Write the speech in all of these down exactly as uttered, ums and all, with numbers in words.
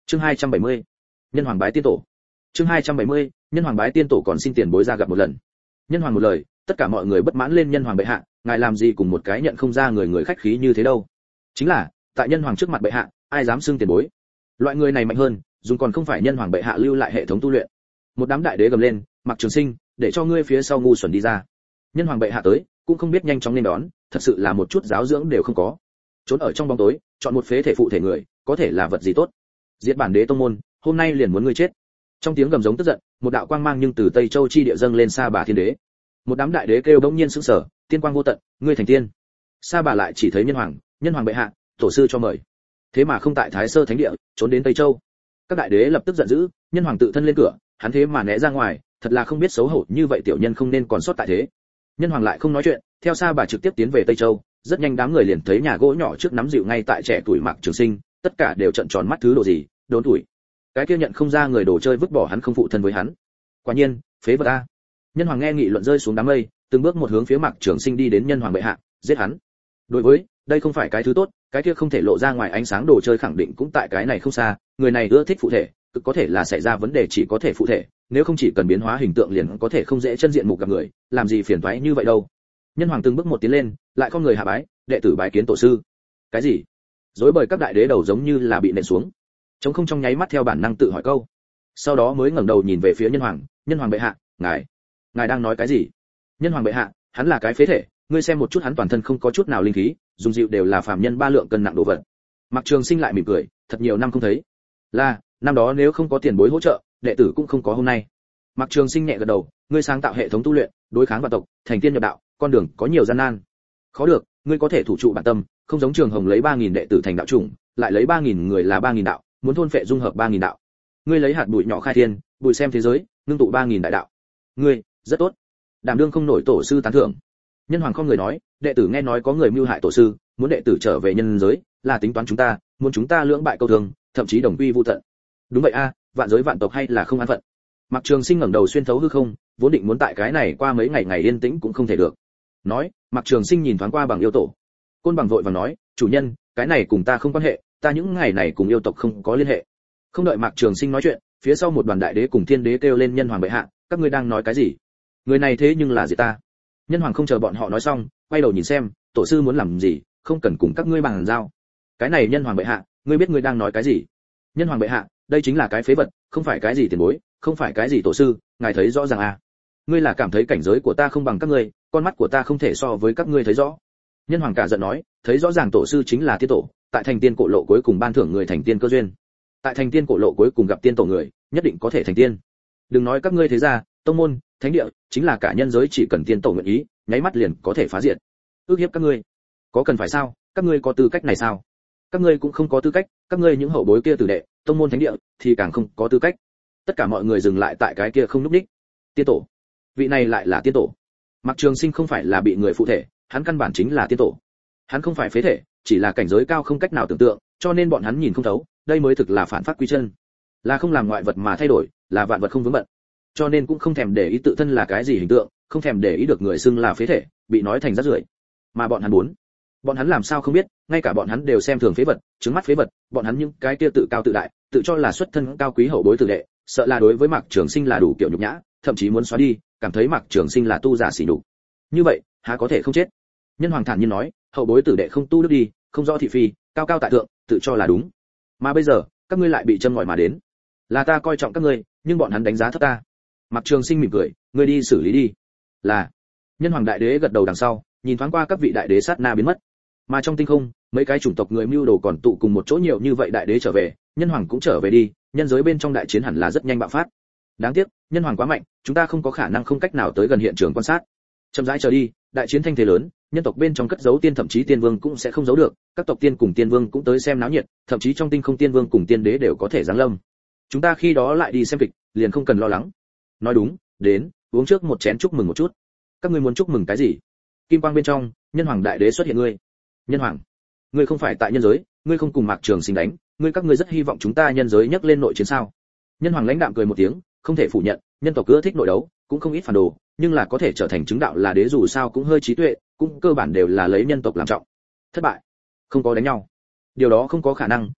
Chương hai trăm bảy mươi. Nhân hoàng bái tiên tổ. Chương hai trăm bảy mươi. Nhân hoàng bái tiên tổ còn xin tiền bối ra gặp một lần. Nhân hoàng một lời, tất cả mọi người bất mãn lên nhân hoàng bệ hạ, ngài làm gì cùng một cái nhận không ra người người khách khí như thế đâu? Chính là, tại nhân hoàng trước mặt bệ hạ, ai dám xưng tiền bối? Loại người này mạnh hơn, dùng còn không phải nhân hoàng bệ hạ lưu lại hệ thống tu luyện. Một đám đại đế gầm lên, Mặc Trường Sinh, để cho ngươi phía sau ngu xuẩn đi ra. Nhân hoàng bệ hạ tới, cũng không biết nhanh chóng nên đón, thật sự là một chút giáo dưỡng đều không có. Trốn ở trong bóng tối, chọn một phế thể phụ thể người, có thể là vật gì tốt? Diệt bản đế tông môn, hôm nay liền muốn ngươi chết. Trong tiếng gầm giống tức giận, một đạo quang mang nhưng từ Tây Châu chi địa dâng lên Sa Bà Thiên Đế. Một đám đại đế kêu bỗng nhiên sững sờ, tiên quang vô tận, ngươi thành tiên. Sa Bà lại chỉ thấy nhân hoàng, nhân hoàng bệ hạ, tổ sư cho mời. Thế mà không tại Thái Sơ Thánh địa, trốn đến Tây Châu. Các đại đế lập tức giận dữ, nhân hoàng tự thân lên cửa, hắn thế mà né ra ngoài, thật là không biết xấu hổ, như vậy tiểu nhân không nên còn sót tại thế. Nhân hoàng lại không nói chuyện, theo Sa Bà trực tiếp tiến về Tây Châu, rất nhanh đám người liền thấy nhà gỗ nhỏ trước nắm dịu ngay tại trẻ tuổi Mạc Trường Sinh, tất cả đều trợn tròn mắt, thứ đồ gì, đốn tuổi. Cái kia nhận không ra người đồ chơi vứt bỏ hắn không phụ thân với hắn. Quả nhiên, phế vật a. Nhân hoàng nghe nghị luận rơi xuống đám mây, từng bước một hướng phía Mạc Trường Sinh đi đến. Nhân hoàng bệ hạ, giết hắn. Đối với, đây không phải cái thứ tốt, cái kia không thể lộ ra ngoài ánh sáng đồ chơi khẳng định cũng tại cái này không xa, người này ưa thích phụ thể, cực có thể là xảy ra vấn đề chỉ có thể phụ thể, nếu không chỉ cần biến hóa hình tượng liền có thể không dễ chân diện mục gặp người, làm gì phiền toái như vậy đâu. Nhân hoàng từng bước một tiến lên, lại không người hạ bái, đệ tử bái kiến tổ sư. Cái gì? Rối bời các đại đế đầu giống như là bị nện xuống. Trống không trong nháy mắt theo bản năng tự hỏi câu. Sau đó mới ngẩng đầu nhìn về phía nhân hoàng, nhân hoàng bệ hạ, ngài, ngài đang nói cái gì? Nhân hoàng bệ hạ, hắn là cái phế thể, ngươi xem một chút hắn toàn thân không có chút nào linh khí, dùng dịu đều là phàm nhân ba lượng cân nặng đồ vật. Mạc Trường Sinh lại mỉm cười, thật nhiều năm không thấy. Là, năm đó nếu không có tiền bối hỗ trợ, đệ tử cũng không có hôm nay. Mạc Trường Sinh nhẹ gật đầu, ngươi sáng tạo hệ thống tu luyện, đối kháng vạn tộc, thành tiên nhập đạo, con đường có nhiều gian nan. Khó được, ngươi có thể thủ trụ bản tâm, không giống Trường Hồng lấy ba nghìn đệ tử thành đạo chủng, lại lấy ba nghìn người là ba nghìn đạo, muốn thôn phệ dung hợp ba nghìn đạo. Ngươi lấy hạt bụi nhỏ khai thiên, bụi xem thế giới, ngưng tụ ba nghìn đại đạo. Ngươi, rất tốt. Đảm đương không nổi tổ sư tán thưởng. Nhân hoàng không người nói, đệ tử nghe nói có người mưu hại tổ sư, muốn đệ tử trở về nhân giới, là tính toán chúng ta, muốn chúng ta lưỡng bại câu thương, thậm chí đồng quy vu tận. Đúng vậy a, vạn giới vạn tộc hay là không an phận. Mạc Trường Sinh ngẩng đầu xuyên thấu hư không, vốn định muốn tại cái này qua mấy ngày ngày yên tĩnh cũng không thể được. Nói, Mạc Trường Sinh nhìn thoáng qua Bằng yêu tổ. Côn Bằng vội vàng nói, chủ nhân, cái này cùng ta không quan hệ, ta những ngày này cùng yêu tộc không có liên hệ. Không đợi Mạc Trường Sinh nói chuyện, phía sau một đoàn đại đế cùng thiên đế kêu lên, nhân hoàng bệ hạ, các ngươi đang nói cái gì? Người này thế nhưng là gì ta? Nhân hoàng không chờ bọn họ nói xong, quay đầu nhìn xem, tổ sư muốn làm gì, không cần cùng các ngươi bàn giao. Cái này nhân hoàng bệ hạ, ngươi biết ngươi đang nói cái gì? Nhân hoàng bệ hạ, đây chính là cái phế vật, không phải cái gì tiền bối, không phải cái gì tổ sư, ngài thấy rõ ràng à? Ngươi là cảm thấy cảnh giới của ta không bằng các ngươi, con mắt của ta không thể so với các ngươi thấy rõ. Nhân hoàng cả giận nói, thấy rõ ràng tổ sư chính là tiên tổ, tại thành tiên cổ lộ cuối cùng ban thưởng người thành tiên cơ duyên. Tại thành tiên cổ lộ cuối cùng gặp tiên tổ người, nhất định có thể thành tiên. Đừng nói các ngươi thế gia, tông môn, thánh địa, chính là cả nhân giới chỉ cần tiên tổ nguyện ý, nháy mắt liền có thể phá diệt. Ước hiếp các ngươi, có cần phải sao? Các ngươi có tư cách này sao? Các ngươi cũng không có tư cách, các ngươi những hậu bối kia tử đệ, tông môn thánh địa thì càng không có tư cách. Tất cả mọi người dừng lại tại cái kia không lúc đích. Tiên tổ, vị này lại là tiên tổ. Mạc Trường Sinh không phải là bị người phụ thể, hắn căn bản chính là tiên tổ. Hắn không phải phế thể, chỉ là cảnh giới cao không cách nào tưởng tượng, cho nên bọn hắn nhìn không thấu, đây mới thực là phản pháp quy chân. Là không làm ngoại vật mà thay đổi, là vạn vật không vướng bận. Cho nên cũng không thèm để ý tự thân là cái gì hình tượng, không thèm để ý được người xưng là phế thể, bị nói thành rác rưởi. Mà bọn hắn muốn, bọn hắn làm sao không biết, ngay cả bọn hắn đều xem thường phế vật, trứng mắt phế vật, bọn hắn những cái kia tự cao tự đại, tự cho là xuất thân cao quý hậu bối tử đệ, sợ là đối với Mạc Trường Sinh là đủ kiểu nhục nhã, thậm chí muốn xóa đi, cảm thấy Mạc Trường Sinh là tu giả sỉ nhục. Như vậy, há có thể không chết? Nhân hoàng thản nhiên nói, hậu bối tử đệ không tu đức đi, không rõ thị phi, cao cao tại thượng, tự cho là đúng. Mà bây giờ, các ngươi lại bị châm ngòi mà đến. Là ta coi trọng các ngươi, nhưng bọn hắn đánh giá thấp ta. Mạc Trường Sinh mỉm cười, ngươi đi xử lý đi. Là. Nhân hoàng đại đế gật đầu đằng sau, nhìn thoáng qua các vị đại đế sát na biến mất. Mà trong tinh không, mấy cái chủng tộc người mưu đồ còn tụ cùng một chỗ nhiều như vậy đại đế trở về, nhân hoàng cũng trở về đi, nhân giới bên trong đại chiến hẳn là rất nhanh bạo phát. Đáng tiếc, nhân hoàng quá mạnh, chúng ta không có khả năng không cách nào tới gần hiện trường quan sát. Chậm rãi chờ đi, đại chiến thanh thế lớn, nhân tộc bên trong cất giấu tiên thậm chí tiên vương cũng sẽ không giấu được, các tộc tiên cùng tiên vương cũng tới xem náo nhiệt, thậm chí trong tinh không tiên vương cùng tiên đế đều có thể giáng lâm. Chúng ta khi đó lại đi xem kịch, liền không cần lo lắng. Nói đúng, đến, uống trước một chén chúc mừng một chút. Các ngươi muốn chúc mừng cái gì? Kim quang bên trong, nhân hoàng đại đế xuất hiện. Ngươi, nhân hoàng, ngươi không phải tại nhân giới, ngươi không cùng Mạc Trường Sinh đánh, ngươi các ngươi rất hy vọng chúng ta nhân giới nhấc lên nội chiến sao? Nhân hoàng lãnh đạm cười một tiếng, không thể phủ nhận, nhân tộc ưa thích nội đấu, cũng không ít phản đồ, nhưng là có thể trở thành chứng đạo là đế dù sao cũng hơi trí tuệ, cũng cơ bản đều là lấy nhân tộc làm trọng. Thất bại, không có đánh nhau, điều đó không có khả năng,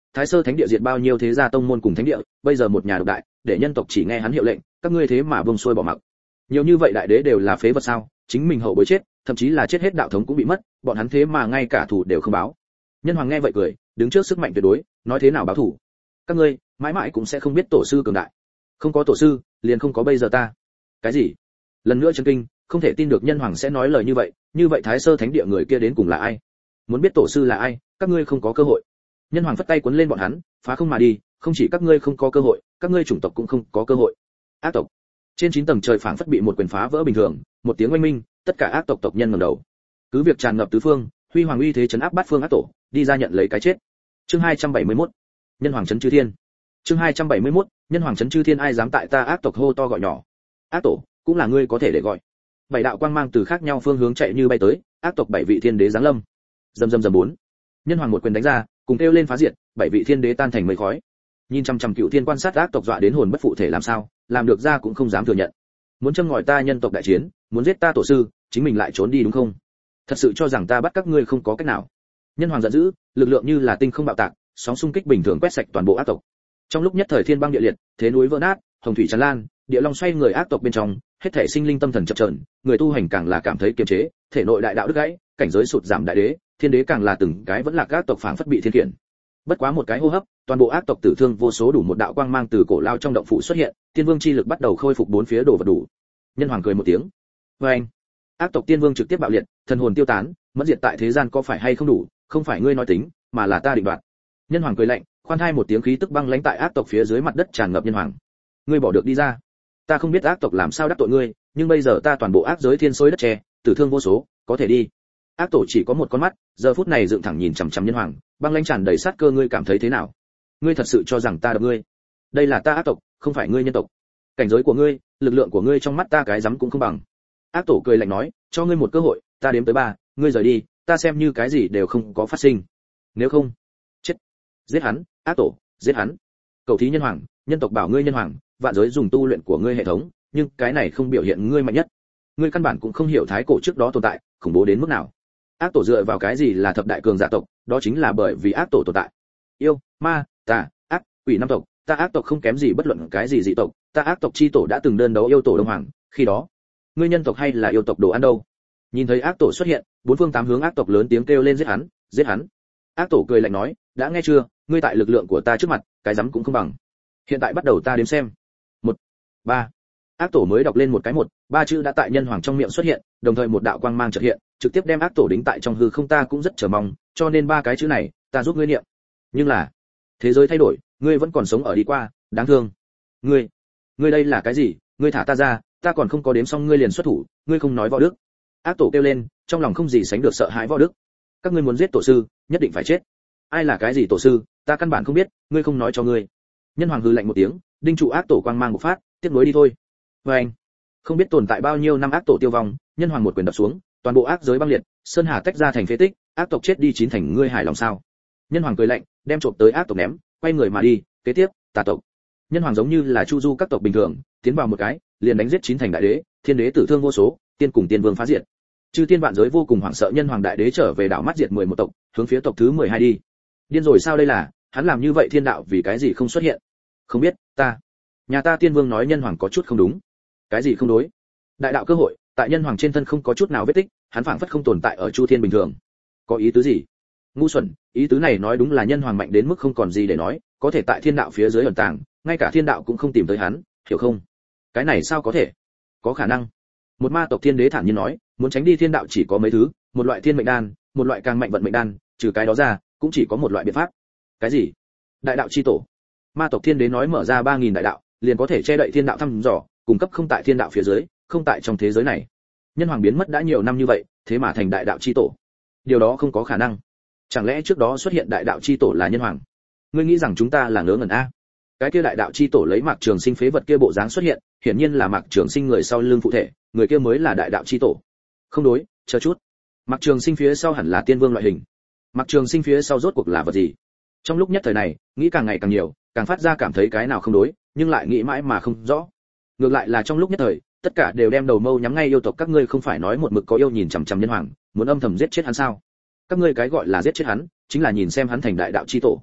Thái Sơ Thánh địa diệt bao nhiêu thế gia tông môn cùng thánh địa, bây giờ một nhà độc đại, để nhân tộc chỉ nghe hắn hiệu lệnh, các ngươi thế mà buông xuôi bỏ mặc. Nhiều như vậy đại đế đều là phế vật sao? Chính mình hậu bối chết, thậm chí là chết hết đạo thống cũng bị mất, bọn hắn thế mà ngay cả thủ đều không báo. Nhân Hoàng nghe vậy cười, đứng trước sức mạnh tuyệt đối, nói thế nào báo thủ? Các ngươi mãi mãi cũng sẽ không biết tổ sư cường đại. Không có tổ sư, liền không có bây giờ ta. Cái gì? Lần nữa chấn kinh, không thể tin được Nhân Hoàng sẽ nói lời như vậy, như vậy Thái Sơ Thánh địa người kia đến cùng là ai? Muốn biết tổ sư là ai, các ngươi không có cơ hội. Nhân Hoàng phất tay cuốn lên bọn hắn, phá không mà đi, không chỉ các ngươi không có cơ hội, các ngươi chủng tộc cũng không có cơ hội. Ác tộc. Trên chín tầng trời phảng phất bị một quyền phá vỡ bình thường, một tiếng oanh minh, tất cả ác tộc tộc nhân ngẩng đầu. Cứ việc tràn ngập tứ phương, huy hoàng uy thế chấn áp bát phương ác tổ, đi ra nhận lấy cái chết. Chương hai trăm bảy mươi mốt. Nhân Hoàng trấn chư thiên. Chương hai trăm bảy mươi mốt. Nhân Hoàng trấn chư thiên, ai dám tại ta ác tộc hô to gọi nhỏ. Ác tổ, cũng là ngươi có thể để gọi. Bảy đạo quang mang từ khác nhau phương hướng chạy như bay tới, ác tộc bảy vị thiên đế giáng lâm. Rầm rầm rầm bốn. Nhân Hoàng một quyền đánh ra, cùng kêu lên phá diệt, bảy vị thiên đế tan thành mây khói. Nhìn chăm chăm Cựu Thiên quan sát ác tộc dọa đến hồn bất phụ thể làm sao, làm được ra cũng không dám thừa nhận. Muốn châm ngòi ta nhân tộc đại chiến, muốn giết ta tổ sư, chính mình lại trốn đi đúng không? Thật sự cho rằng ta bắt các ngươi không có cách nào? Nhân Hoàng giận dữ, lực lượng như là tinh không bạo tạc, sóng xung kích bình thường quét sạch toàn bộ ác tộc. Trong lúc nhất thời thiên băng địa liệt, thế núi vỡ nát, hồng thủy tràn lan, địa long xoay người ác tộc bên trong, hết thảy sinh linh tâm thần chập chờn, người tu hành càng là cảm thấy kiềm chế, thể nội đại đạo đứt gãy, cảnh giới sụt giảm đại đế, thiên đế càng là từng cái vẫn là ác tộc phảng phất bị thiên khiển. Bất quá một cái hô hấp, toàn bộ ác tộc tử thương vô số, đủ một đạo quang mang từ cổ lao trong động phủ xuất hiện, tiên vương chi lực bắt đầu khôi phục bốn phía đổ vật đủ. Nhân Hoàng cười một tiếng. Và anh, ác tộc tiên vương trực tiếp bạo liệt, thần hồn tiêu tán, mất diệt tại thế gian có phải hay không đủ, không phải ngươi nói tính, mà là ta định đoạt. Nhân Hoàng cười lạnh, khoan thai một tiếng khí tức băng lãnh tại ác tộc phía dưới mặt đất tràn ngập. Nhân Hoàng, ngươi bỏ được đi ra. Ta không biết ác tộc làm sao đắc tội ngươi, nhưng bây giờ ta toàn bộ ác giới thiên xối đất che, tử thương vô số, có thể đi. Ác tổ chỉ có một con mắt, giờ phút này dựng thẳng nhìn chằm chằm Nhân Hoàng, băng lãnh tràn đầy sát cơ. Ngươi cảm thấy thế nào? Ngươi thật sự cho rằng ta đập ngươi? Đây là ta ác tộc, không phải ngươi nhân tộc. Cảnh giới của ngươi, lực lượng của ngươi trong mắt ta cái rắm cũng không bằng. Ác tổ cười lạnh nói, cho ngươi một cơ hội, ta đếm tới ba, ngươi rời đi, ta xem như cái gì đều không có phát sinh. Nếu không, chết. Giết hắn, ác tổ, giết hắn. Cầu thí Nhân Hoàng, nhân tộc bảo ngươi Nhân Hoàng, vạn giới dùng tu luyện của ngươi hệ thống, nhưng cái này không biểu hiện ngươi mạnh nhất. Ngươi căn bản cũng không hiểu thái cổ trước đó tồn tại, khủng bố đến mức nào. Ác tổ dựa vào cái gì là thập đại cường giả tộc, đó chính là bởi vì ác tổ tồn tại. Yêu, ma, tà, ác, quỷ năm tộc, ta ác tộc không kém gì bất luận cái gì dị tộc, ta ác tộc chi tổ đã từng đơn đấu yêu tổ Đông Hoàng, khi đó, ngươi nhân tộc hay là yêu tộc đồ ăn đâu? Nhìn thấy ác tổ xuất hiện, bốn phương tám hướng ác tộc lớn tiếng kêu lên giết hắn, giết hắn. Ác tổ cười lạnh nói, đã nghe chưa, ngươi tại lực lượng của ta trước mặt, cái rắm cũng không bằng. Hiện tại bắt đầu ta đếm xem. Một, ba. Ác tổ mới đọc lên một cái một, ba chữ đã tại Nhân Hoàng trong miệng xuất hiện, đồng thời một đạo quang mang chợt hiện, trực tiếp đem ác tổ đính tại trong hư không. Ta cũng rất chờ mong, cho nên ba cái chữ này, ta giúp ngươi niệm. Nhưng là, thế giới thay đổi, ngươi vẫn còn sống ở đi qua, đáng thương. Ngươi, ngươi đây là cái gì? Ngươi thả ta ra, ta còn không có đếm xong ngươi liền xuất thủ, ngươi không nói võ đức. Ác tổ kêu lên, trong lòng không gì sánh được sợ hãi võ đức. Các ngươi muốn giết tổ sư, nhất định phải chết. Ai là cái gì tổ sư, ta căn bản không biết, ngươi không nói cho ngươi. Nhân Hoàng hừ lạnh một tiếng, đinh trụ ác tổ quang mang bộc phát, tiếp nối đi thôi. Và anh, không biết tồn tại bao nhiêu năm ác tổ tiêu vong, Nhân Hoàng một quyền đập xuống, toàn bộ ác giới băng liệt, sơn hà tách ra thành phế tích, ác tộc chết đi chín thành, ngươi hài lòng sao? Nhân Hoàng cười lạnh, đem trộm tới ác tộc ném, quay người mà đi. Kế tiếp, tà tộc. Nhân Hoàng giống như là chu du các tộc bình thường, tiến vào một cái, liền đánh giết chín thành đại đế, thiên đế tử thương vô số, tiên cùng tiên vương phá diệt. Chư tiên vạn giới vô cùng hoảng sợ. Nhân Hoàng đại đế trở về đảo mắt diệt mười một tộc, hướng phía tộc thứ mười hai đi. Điên rồi sao đây là, hắn làm như vậy thiên đạo vì cái gì không xuất hiện? Không biết, ta. Nhà ta tiên vương nói Nhân Hoàng có chút không đúng. Cái gì không đối? Đại đạo cơ hội, tại Nhân Hoàng trên thân không có chút nào vết tích, hắn phảng phất không tồn tại ở chu thiên bình thường. Có ý tứ gì? Ngu xuẩn, ý tứ này nói đúng là Nhân Hoàng mạnh đến mức không còn gì để nói, có thể tại thiên đạo phía dưới ẩn tàng, ngay cả thiên đạo cũng không tìm tới hắn, hiểu không? Cái này sao có thể? Có khả năng. Một ma tộc thiên đế thản nhiên nói, muốn tránh đi thiên đạo chỉ có mấy thứ, một loại thiên mệnh đan, một loại càng mạnh vận mệnh đan, trừ cái đó ra, cũng chỉ có một loại biện pháp. Cái gì? Đại đạo chi tổ. Ma tộc thiên đế nói mở ra ba nghìn đại đạo, liền có thể che đậy thiên đạo thăm dò, cung cấp không tại thiên đạo phía dưới, không tại trong thế giới này. Nhân Hoàng biến mất đã nhiều năm như vậy, thế mà thành đại đạo chi tổ. Điều đó không có khả năng. Chẳng lẽ trước đó xuất hiện đại đạo chi tổ là Nhân Hoàng? Ngươi nghĩ rằng chúng ta là ngớ ngẩn a? Cái kia đại đạo chi tổ lấy Mạc Trường Sinh phế vật kia bộ dáng xuất hiện, hiển nhiên là Mạc Trường Sinh người sau lưng phụ thể, người kia mới là đại đạo chi tổ. Không đối, chờ chút. Mạc Trường Sinh phía sau hẳn là tiên vương loại hình. Mạc Trường Sinh phía sau rốt cuộc là vật gì? Trong lúc nhất thời này, nghĩ càng ngày càng nhiều, càng phát ra cảm thấy cái nào không đối, nhưng lại nghĩ mãi mà không rõ. Ngược lại là trong lúc nhất thời, tất cả đều đem đầu mâu nhắm ngay yêu tộc. Các ngươi không phải nói một mực có yêu nhìn chằm chằm Nhân Hoàng, muốn âm thầm giết chết hắn sao? Các ngươi cái gọi là giết chết hắn, chính là nhìn xem hắn thành đại đạo chi tổ.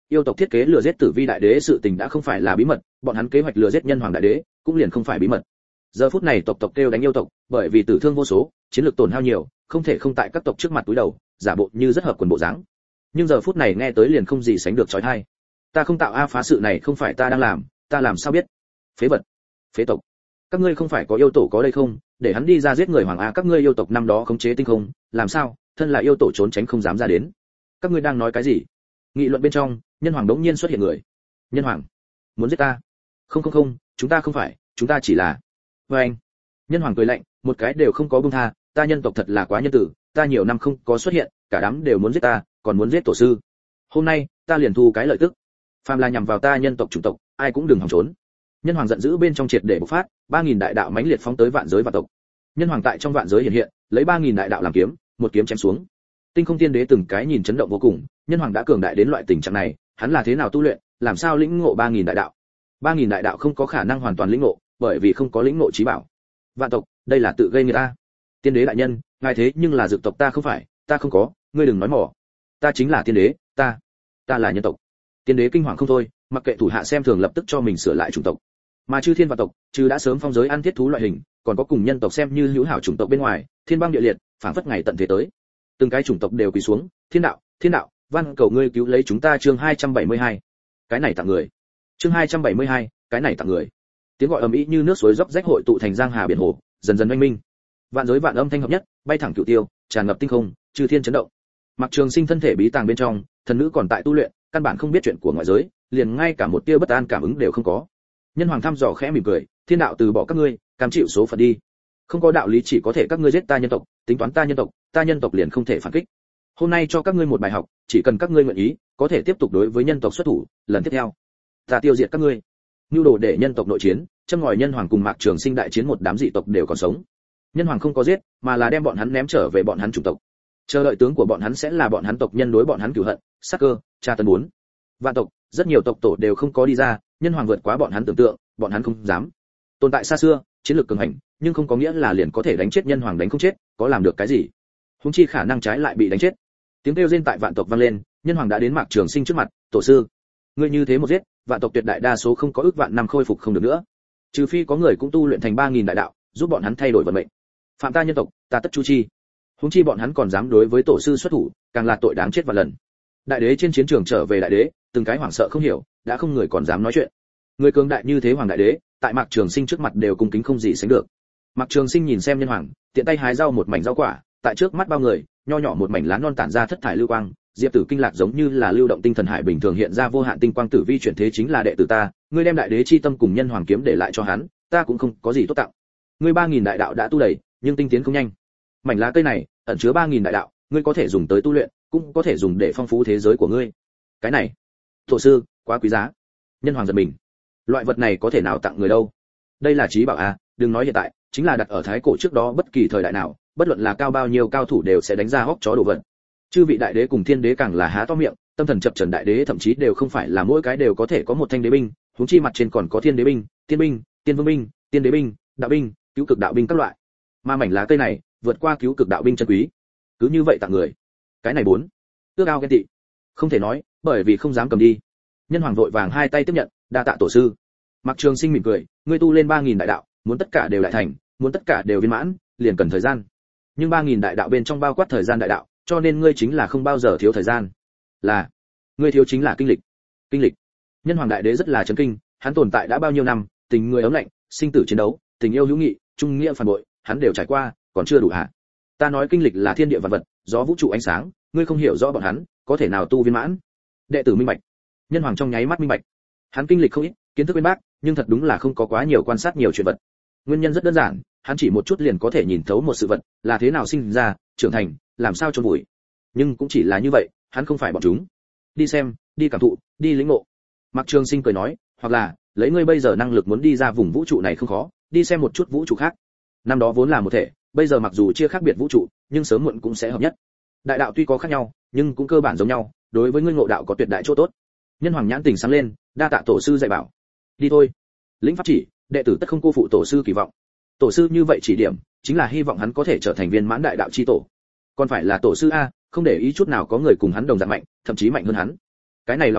yêu tộc thiết kế lừa giết Tử Vi đại đế sự tình đã không phải là bí mật, bọn hắn kế hoạch lừa giết Nhân Hoàng đại đế cũng liền không phải bí mật. Giờ phút này tộc tộc kêu đánh yêu tộc, bởi vì tử thương vô số, chiến lược tổn hao nhiều, không thể không tại các tộc trước mặt túi đầu, giả bộ như rất hợp quần bộ dáng. Nhưng giờ phút này nghe tới liền không gì sánh được chói tai. Ta không tạo a phá sự này không phải ta đang làm, ta làm sao biết? Phế vật, phế tộc. Các ngươi không phải có yêu tổ có đây không, để hắn đi ra giết người hoàng a, các ngươi yêu tộc năm đó khống chế tinh không, làm sao? Thân là yêu tổ trốn tránh không dám ra đến. Các ngươi đang nói cái gì? Nghị luận bên trong, Nhân Hoàng đống nhiên xuất hiện người. Nhân Hoàng, muốn giết ta? Không không không, chúng ta không phải, chúng ta chỉ là. Và anh. Nhân Hoàng cười lạnh, một cái đều không có buông tha, ta nhân tộc thật là quá nhân tử, ta nhiều năm không có xuất hiện, cả đám đều muốn giết ta, còn muốn giết tổ sư. Hôm nay, ta liền thu cái lợi tức. Phàm là nhằm vào ta nhân tộc chủng tộc, ai cũng đừng hòng trốn. Nhân Hoàng giận dữ bên trong triệt để bộc phát, ba nghìn đại đạo mãnh liệt phóng tới vạn giới vạn tộc. Nhân Hoàng tại trong vạn giới hiện hiện, lấy ba nghìn đại đạo làm kiếm, một kiếm chém xuống. Tinh không tiên đế từng cái nhìn chấn động vô cùng, Nhân Hoàng đã cường đại đến loại tình trạng này, hắn là thế nào tu luyện, làm sao lĩnh ngộ ba nghìn đại đạo? ba nghìn đại đạo không có khả năng hoàn toàn lĩnh ngộ, bởi vì không có lĩnh ngộ chí bảo. Vạn tộc, đây là tự gây người ta. Tiên đế đại nhân, ngài thế nhưng là dược tộc ta không phải, ta không có, ngươi đừng nói mỏ. Ta chính là tiên đế, ta, ta là nhân tộc. Tiên đế kinh hoàng không thôi, mặc kệ thủ hạ xem thường lập tức cho mình sửa lại chủng tộc. Mà chư thiên vạn tộc, chứ đã sớm phong giới ăn thiết thú loại hình, còn có cùng nhân tộc xem như hữu hảo chủng tộc bên ngoài, thiên băng địa liệt, phảng phất ngày tận thế tới. Từng cái chủng tộc đều quỳ xuống, thiên đạo, thiên đạo, van cầu ngươi cứu lấy chúng ta. Chương hai trăm bảy mươi hai. Cái này tặng người. Chương hai trăm bảy mươi hai, cái này tặng người. Tiếng gọi ầm ĩ như nước suối dốc rách hội tụ thành giang hà biển hồ, dần dần oanh minh. Vạn giới vạn âm thanh hợp nhất, bay thẳng cửu tiêu, tràn ngập tinh không, chư thiên chấn động. Mặc Trường Sinh thân thể bí tàng bên trong, thần nữ còn tại tu luyện, căn bản không biết chuyện của ngoại giới, liền ngay cả một tia bất an cảm ứng đều không có. Nhân Hoàng thăm dò khẽ mỉm cười, thiên đạo từ bỏ các ngươi, cam chịu số phận đi. Không có đạo lý chỉ có thể các ngươi giết ta nhân tộc, tính toán ta nhân tộc, ta nhân tộc liền không thể phản kích. Hôm nay cho các ngươi một bài học, chỉ cần các ngươi nguyện ý, có thể tiếp tục đối với nhân tộc xuất thủ, lần tiếp theo, ta tiêu diệt các ngươi. Nưu đồ để nhân tộc nội chiến, châm ngòi Nhân Hoàng cùng Mạc Trường Sinh đại chiến một đám dị tộc đều còn sống. Nhân Hoàng không có giết, mà là đem bọn hắn ném trở về bọn hắn chủng tộc. Chờ đợi tướng của bọn hắn sẽ là bọn hắn tộc nhân đối bọn hắn cửu hận, sát cơ, tra tấn muốn. Vạn tộc, rất nhiều tộc tổ đều không có đi ra, Nhân Hoàng vượt quá bọn hắn tưởng tượng, bọn hắn không dám. Tồn tại xa xưa, chiến lược cường hành, nhưng không có nghĩa là liền có thể đánh chết Nhân Hoàng đánh không chết, có làm được cái gì? Huống chi khả năng trái lại bị đánh chết. Tiếng kêu rên tại vạn tộc vang lên, Nhân Hoàng đã đến Mạc Trường Sinh trước mặt, "Tổ sư, ngươi như thế một giết, vạn tộc tuyệt đại đa số không có ước vạn năm khôi phục không được nữa. Trừ phi có người cũng tu luyện thành ba nghìn đại đạo, giúp bọn hắn thay đổi vận mệnh. Phạm ta nhân tộc, ta tất chu chi." Huống chi bọn hắn còn dám đối với tổ sư xuất thủ, càng là tội đáng chết vạn lần. Đại đế trên chiến trường trở về đại đế, từng cái hoảng sợ không hiểu, đã không người còn dám nói chuyện. Người cường đại như thế Hoàng đại đế, tại Mạc Trường Sinh trước mặt đều cung kính không gì sánh được. Mạc Trường Sinh nhìn xem Nhân Hoàng, tiện tay hái rau một mảnh rau quả, tại trước mắt bao người, nho nhỏ một mảnh lá non tản ra thất thải lưu quang, Diệp Tử kinh lạc giống như là lưu động tinh thần hải bình thường hiện ra vô hạn tinh quang. Tử Vi chuyển thế chính là đệ tử ta, ngươi đem đại đế chi tâm cùng Nhân Hoàng kiếm để lại cho hắn, ta cũng không có gì tốt tặng. Ngươi ba nghìn đại đạo đã tu đầy, nhưng tinh tiến không nhanh. Mảnh lá cây này ẩn chứa ba nghìn đại đạo, ngươi có thể dùng tới tu luyện, cũng có thể dùng để phong phú thế giới của ngươi. Cái này, tổ sư, quá quý giá. Nhân Hoàng giật mình. Loại vật này có thể nào tặng người đâu? Đây là trí bảo à, đừng nói hiện tại, chính là đặt ở thái cổ trước đó bất kỳ thời đại nào, bất luận là cao bao nhiêu cao thủ đều sẽ đánh ra hốc chó đồ vật. Chư vị đại đế cùng thiên đế càng là há to miệng, tâm thần chập trần. Đại đế thậm chí đều không phải là mỗi cái đều có thể có một thanh đế binh, huống chi mặt trên còn có thiên đế binh, tiên binh, tiên vương binh, tiên đế binh, đạo binh, cứu cực đạo binh các loại. Mà mảnh lá cây này vượt qua cứu cực đạo binh chân quý, cứ như vậy tặng người. Cái này bốn, ước ao ghen tị. Không thể nói, bởi vì không dám cầm đi. Nhân Hoàng vội vàng hai tay tiếp nhận, đa tạ tổ sư. Mạc Trường Sinh mỉm cười, ngươi tu lên ba nghìn đại đạo, muốn tất cả đều đại thành, muốn tất cả đều viên mãn, liền cần thời gian. Nhưng ba nghìn đại đạo bên trong bao quát thời gian đại đạo, cho nên ngươi chính là không bao giờ thiếu thời gian. Là, ngươi thiếu chính là kinh lịch. Kinh lịch. Nhân Hoàng đại đế rất là chấn kinh, hắn tồn tại đã bao nhiêu năm, tình người ấm lạnh, sinh tử chiến đấu, tình yêu hữu nghị, trung nghĩa phản bội, hắn đều trải qua, còn chưa đủ hả? Ta nói kinh lịch là thiên địa vạn vật, gió vũ trụ ánh sáng, ngươi không hiểu rõ bọn hắn, có thể nào tu viên mãn? Đệ tử minh bạch. Nhân Hoàng trong nháy mắt minh bạch. Hắn kinh lịch không ít, kiến thức bên bác, nhưng thật đúng là không có quá nhiều quan sát nhiều chuyện vật. Nguyên nhân rất đơn giản, hắn chỉ một chút liền có thể nhìn thấu một sự vật, là thế nào sinh ra, trưởng thành, làm sao chôn vùi. Nhưng cũng chỉ là như vậy, hắn không phải bọn chúng. Đi xem, đi cảm thụ, đi lĩnh ngộ. Mạc Trường Sinh cười nói, hoặc là, lấy ngươi bây giờ năng lực muốn đi ra vùng vũ trụ này không khó, đi xem một chút vũ trụ khác. Năm đó vốn là một thể, bây giờ mặc dù chia khác biệt vũ trụ, nhưng sớm muộn cũng sẽ hợp nhất. Đại đạo tuy có khác nhau, nhưng cũng cơ bản giống nhau, đối với ngươi ngộ đạo có tuyệt đại chỗ tốt. Nhân Hoàng nhãn tình sáng lên, đa tạ tổ sư dạy bảo. Đi thôi. Lĩnh pháp chỉ, đệ tử tất không cô phụ tổ sư kỳ vọng. Tổ sư như vậy chỉ điểm, chính là hy vọng hắn có thể trở thành viên mãn đại đạo chi tổ. Còn phải là tổ sư a, không để ý chút nào có người cùng hắn đồng dạng mạnh, thậm chí mạnh hơn hắn. Cái này lòng dạ,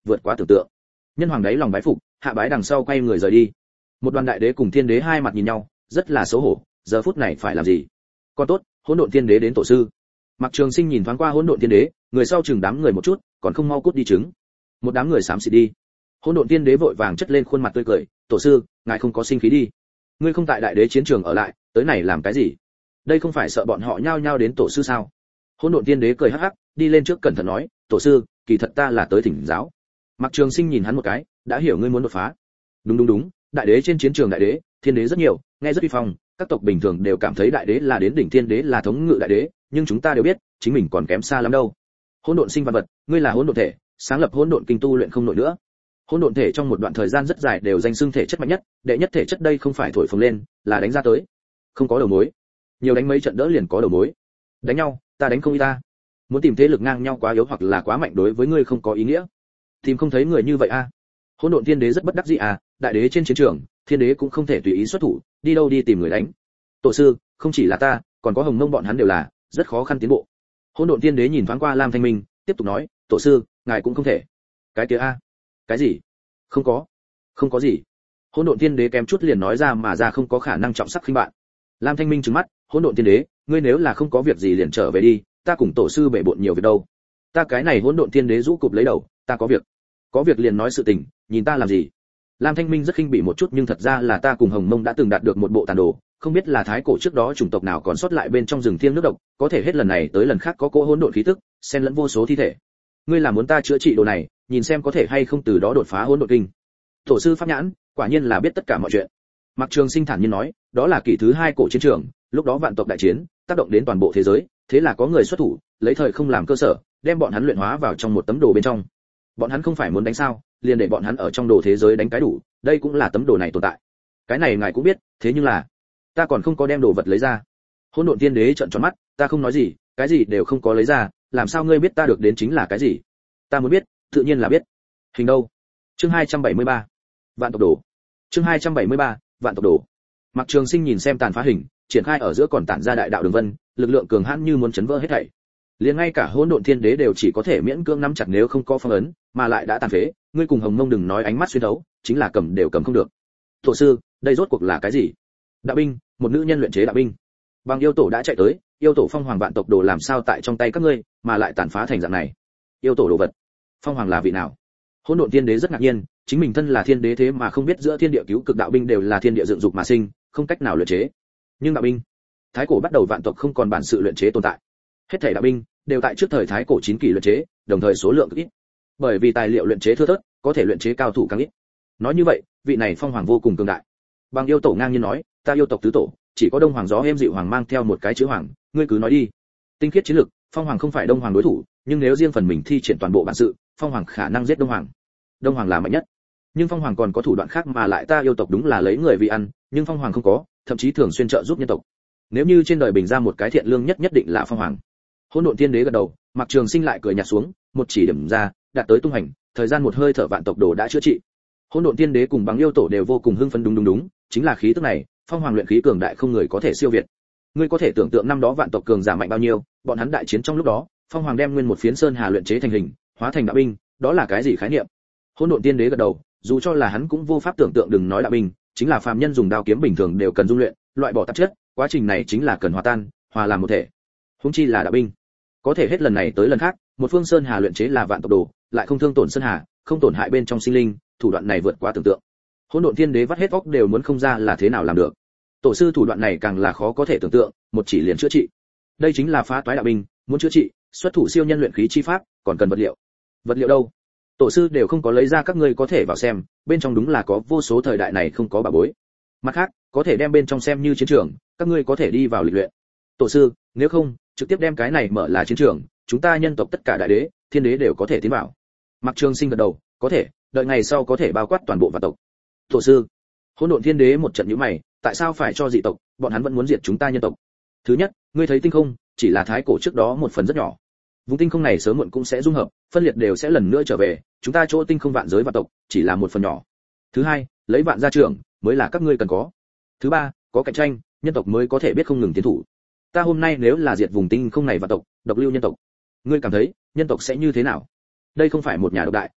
vượt quá tưởng tượng. Nhân hoàng đấy lòng bái phục, hạ bái đằng sau quay người rời đi. Một đoàn đại đế cùng thiên đế hai mặt nhìn nhau, rất là xấu hổ, giờ phút này phải làm gì? Còn tốt, hỗn độn thiên đế đến tổ sư. Mặc Trường Sinh nhìn thoáng qua hỗn độn thiên đế, người sau chừng đám người một chút, còn không mau cút đi chứng. Một đám người xám xịt đi. Hỗn độn thiên đế vội vàng chất lên khuôn mặt tươi cười, tổ sư, ngài không có sinh khí đi. Ngươi không tại đại đế chiến trường ở lại, tới này làm cái gì? Đây không phải sợ bọn họ nhao nhao đến tổ sư sao? Hỗn độn thiên đế cười hắc hắc, đi lên trước cẩn thận nói, tổ sư, kỳ thật ta là tới thỉnh giáo. Mặc Trường Sinh nhìn hắn một cái, đã hiểu ngươi muốn đột phá. Đúng đúng đúng, đại đế trên chiến trường đại đế, thiên đế rất nhiều, nghe rất uy phong, các tộc bình thường đều cảm thấy đại đế là đến đỉnh, thiên đế là thống ngự đại đế, nhưng chúng ta đều biết, chính mình còn kém xa lắm đâu. Hỗn độn sinh vật vật, ngươi là hỗn độn thể, sáng lập hỗn độn kinh tu luyện không nổi nữa. Hỗn độn thể trong một đoạn thời gian rất dài đều danh xưng thể chất mạnh nhất, đệ nhất thể chất đây không phải thổi phồng lên, là đánh ra tới. Không có đầu mối. Nhiều đánh mấy trận đỡ liền có đầu mối. Đánh nhau, ta đánh không y ta. Muốn tìm thế lực ngang nhau quá yếu hoặc là quá mạnh đối với ngươi không có ý nghĩa. Tìm không thấy người như vậy a. À. Hỗn độn thiên đế rất bất đắc dĩ à, đại đế trên chiến trường, thiên đế cũng không thể tùy ý xuất thủ, đi đâu đi tìm người đánh. Tổ sư, không chỉ là ta, còn có Hồng Mông bọn hắn đều là, rất khó khăn tiến bộ. Hỗn độn thiên đế nhìn thoáng qua Lam Thanh Minh, tiếp tục nói, tổ sư, ngài cũng không thể. Cái kia a? À? Cái gì? Không có. Không có gì. Hỗn độn thiên đế kém chút liền nói ra mà ra không có khả năng trọng sắc khinh bạn. Lam Thanh Minh trừng mắt, hỗn độn thiên đế, ngươi nếu là không có việc gì liền trở về đi, ta cùng tổ sư bể bộn nhiều việc đâu. Ta cái này hỗn độn thiên đế rũ cụp lấy đầu, ta có việc. Có việc liền nói sự tình, nhìn ta làm gì? Lam Thanh Minh rất khinh bỉ một chút nhưng thật ra là ta cùng Hồng Mông đã từng đạt được một bộ tàn đồ, không biết là thái cổ trước đó chủng tộc nào còn sót lại bên trong rừng thiêng nước độc, có thể hết lần này tới lần khác có cỗ hỗn độn khí tức, xen lẫn vô số thi thể. Ngươi là muốn ta chữa trị đồ này, nhìn xem có thể hay không từ đó đột phá hỗn độn kinh. Tổ sư pháp nhãn, quả nhiên là biết tất cả mọi chuyện. Mặc Trường Sinh thản nhiên nói, đó là kỷ thứ hai cổ chiến trường, lúc đó vạn tộc đại chiến, tác động đến toàn bộ thế giới, thế là có người xuất thủ, lấy thời không làm cơ sở, đem bọn hắn luyện hóa vào trong một tấm đồ bên trong. Bọn hắn không phải muốn đánh sao, liền để bọn hắn ở trong đồ thế giới đánh cái đủ, đây cũng là tấm đồ này tồn tại. Cái này ngài cũng biết, thế nhưng là ta còn không có đem đồ vật lấy ra. Hỗn độn tiên đế trợn tròn mắt, ta không nói gì, cái gì đều không có lấy ra, làm sao ngươi biết ta được đến chính là cái gì? Ta muốn biết, tự nhiên là biết. Hình đâu? Chương hai trăm bảy mươi ba, Vạn tộc đồ. Chương hai trăm bảy mươi ba, Vạn tộc đồ. Mặc Trường Sinh nhìn xem tàn phá hình, triển khai ở giữa còn tản ra đại đạo đường vân, lực lượng cường hãn như muốn chấn vỡ hết thảy. Liền ngay cả hỗn độn thiên đế đều chỉ có thể miễn cưỡng nắm chặt nếu không có phong ấn, mà lại đã tàn phế, ngươi cùng Hồng Mông đừng nói ánh mắt xuyên thấu, chính là cầm đều cầm không được. Tổ sư, đây rốt cuộc là cái gì? Đạo binh, một nữ nhân luyện chế đạo binh. Bằng yêu tổ đã chạy tới, yêu tổ phong hoàng vạn tộc đồ làm sao tại trong tay các ngươi, mà lại tàn phá thành dạng này? Yêu tổ đồ vật. Phong hoàng là vị nào? Hỗn độn thiên đế rất ngạc nhiên, chính mình thân là thiên đế thế mà không biết giữa thiên địa cứu cực đạo binh đều là thiên địa dựng dục mà sinh, không cách nào luyện chế. Nhưng đạo binh, thái cổ bắt đầu vạn tộc không còn bản sự luyện chế tồn tại. Hết thảy đạo binh đều tại trước thời thái cổ chín kỳ luyện chế, đồng thời số lượng ít. Bởi vì tài liệu luyện chế thưa thớt, có thể luyện chế cao thủ càng ít. Nói như vậy, vị này phong hoàng vô cùng cường đại. Bằng yêu tổ ngang nhiên nói, ta yêu tộc tứ tổ, chỉ có đông hoàng gió êm dịu hoàng mang theo một cái chữ hoàng, ngươi cứ nói đi. Tinh khiết chiến lực, phong hoàng không phải đông hoàng đối thủ, nhưng nếu riêng phần mình thi triển toàn bộ bản sự, phong hoàng khả năng giết đông hoàng. Đông hoàng là mạnh nhất, nhưng phong hoàng còn có thủ đoạn khác mà lại ta yêu tộc đúng là lấy người vì ăn, nhưng phong hoàng không có, thậm chí thường xuyên trợ giúp nhân tộc. Nếu như trên đời bình ra một cái thiện lương nhất nhất định là phong hoàng. Hỗn độn thiên đế gật đầu, Mặc Trường Sinh lại cười nhạt xuống, một chỉ điểm ra, đạt tới tung hành, thời gian một hơi thở vạn tộc đồ đã chữa trị. Hỗn độn thiên đế cùng Bằng yêu tổ đều vô cùng hưng phấn, đúng đúng đúng, chính là khí tức này, phong hoàng luyện khí cường đại không người có thể siêu việt. Ngươi có thể tưởng tượng năm đó vạn tộc cường giả mạnh bao nhiêu, bọn hắn đại chiến trong lúc đó, phong hoàng đem nguyên một phiến sơn hà luyện chế thành hình, hóa thành đạo binh, đó là cái gì khái niệm? Hỗn độn thiên đế gật đầu, dù cho là hắn cũng vô pháp tưởng tượng, đừng nói đạo binh, chính là phàm nhân dùng đao kiếm bình thường đều cần dung luyện, loại bỏ tạp chất, quá trình này chính là cần hòa tan, hòa làm một thể. Huống chi là đạo binh. Có thể hết lần này tới lần khác, một phương sơn hà luyện chế là vạn tộc đồ, lại không thương tổn sơn hà, không tổn hại bên trong sinh linh, thủ đoạn này vượt quá tưởng tượng. Hỗn độn thiên đế vắt hết óc đều muốn không ra là thế nào làm được. Tổ sư thủ đoạn này càng là khó có thể tưởng tượng, một chỉ liền chữa trị. Đây chính là phá toái đạo binh, muốn chữa trị, xuất thủ siêu nhân luyện khí chi pháp, còn cần vật liệu. Vật liệu đâu? Tổ sư đều không có lấy ra, các ngươi có thể vào xem, bên trong đúng là có vô số thời đại này không có bảo bối. Mặt khác, có thể đem bên trong xem như chiến trường, các ngươi có thể đi vào lịch luyện. Tổ sư, nếu không, trực tiếp đem cái này mở là chiến trường, chúng ta nhân tộc tất cả đại đế, thiên đế đều có thể tiến vào. Mặc Trường Sinh gật đầu, có thể, đợi ngày sau có thể bao quát toàn bộ vạn tộc. Tổ sư, Hỗn độn thiên đế một trận nhíu mày, tại sao phải cho dị tộc, bọn hắn vẫn muốn diệt chúng ta nhân tộc. Thứ nhất, ngươi thấy tinh không, chỉ là thái cổ trước đó một phần rất nhỏ. Vùng tinh không này sớm muộn cũng sẽ dung hợp, phân liệt đều sẽ lần nữa trở về, chúng ta chỗ tinh không vạn giới vạn tộc, chỉ là một phần nhỏ. Thứ hai, lấy vạn gia trưởng, mới là các ngươi cần có. Thứ ba, có cạnh tranh, nhân tộc mới có thể biết không ngừng tiến thủ. Ta hôm nay nếu là diệt vùng tinh không này vạn tộc, độc lưu nhân tộc, ngươi cảm thấy nhân tộc sẽ như thế nào? Đây không phải một nhà độc đại,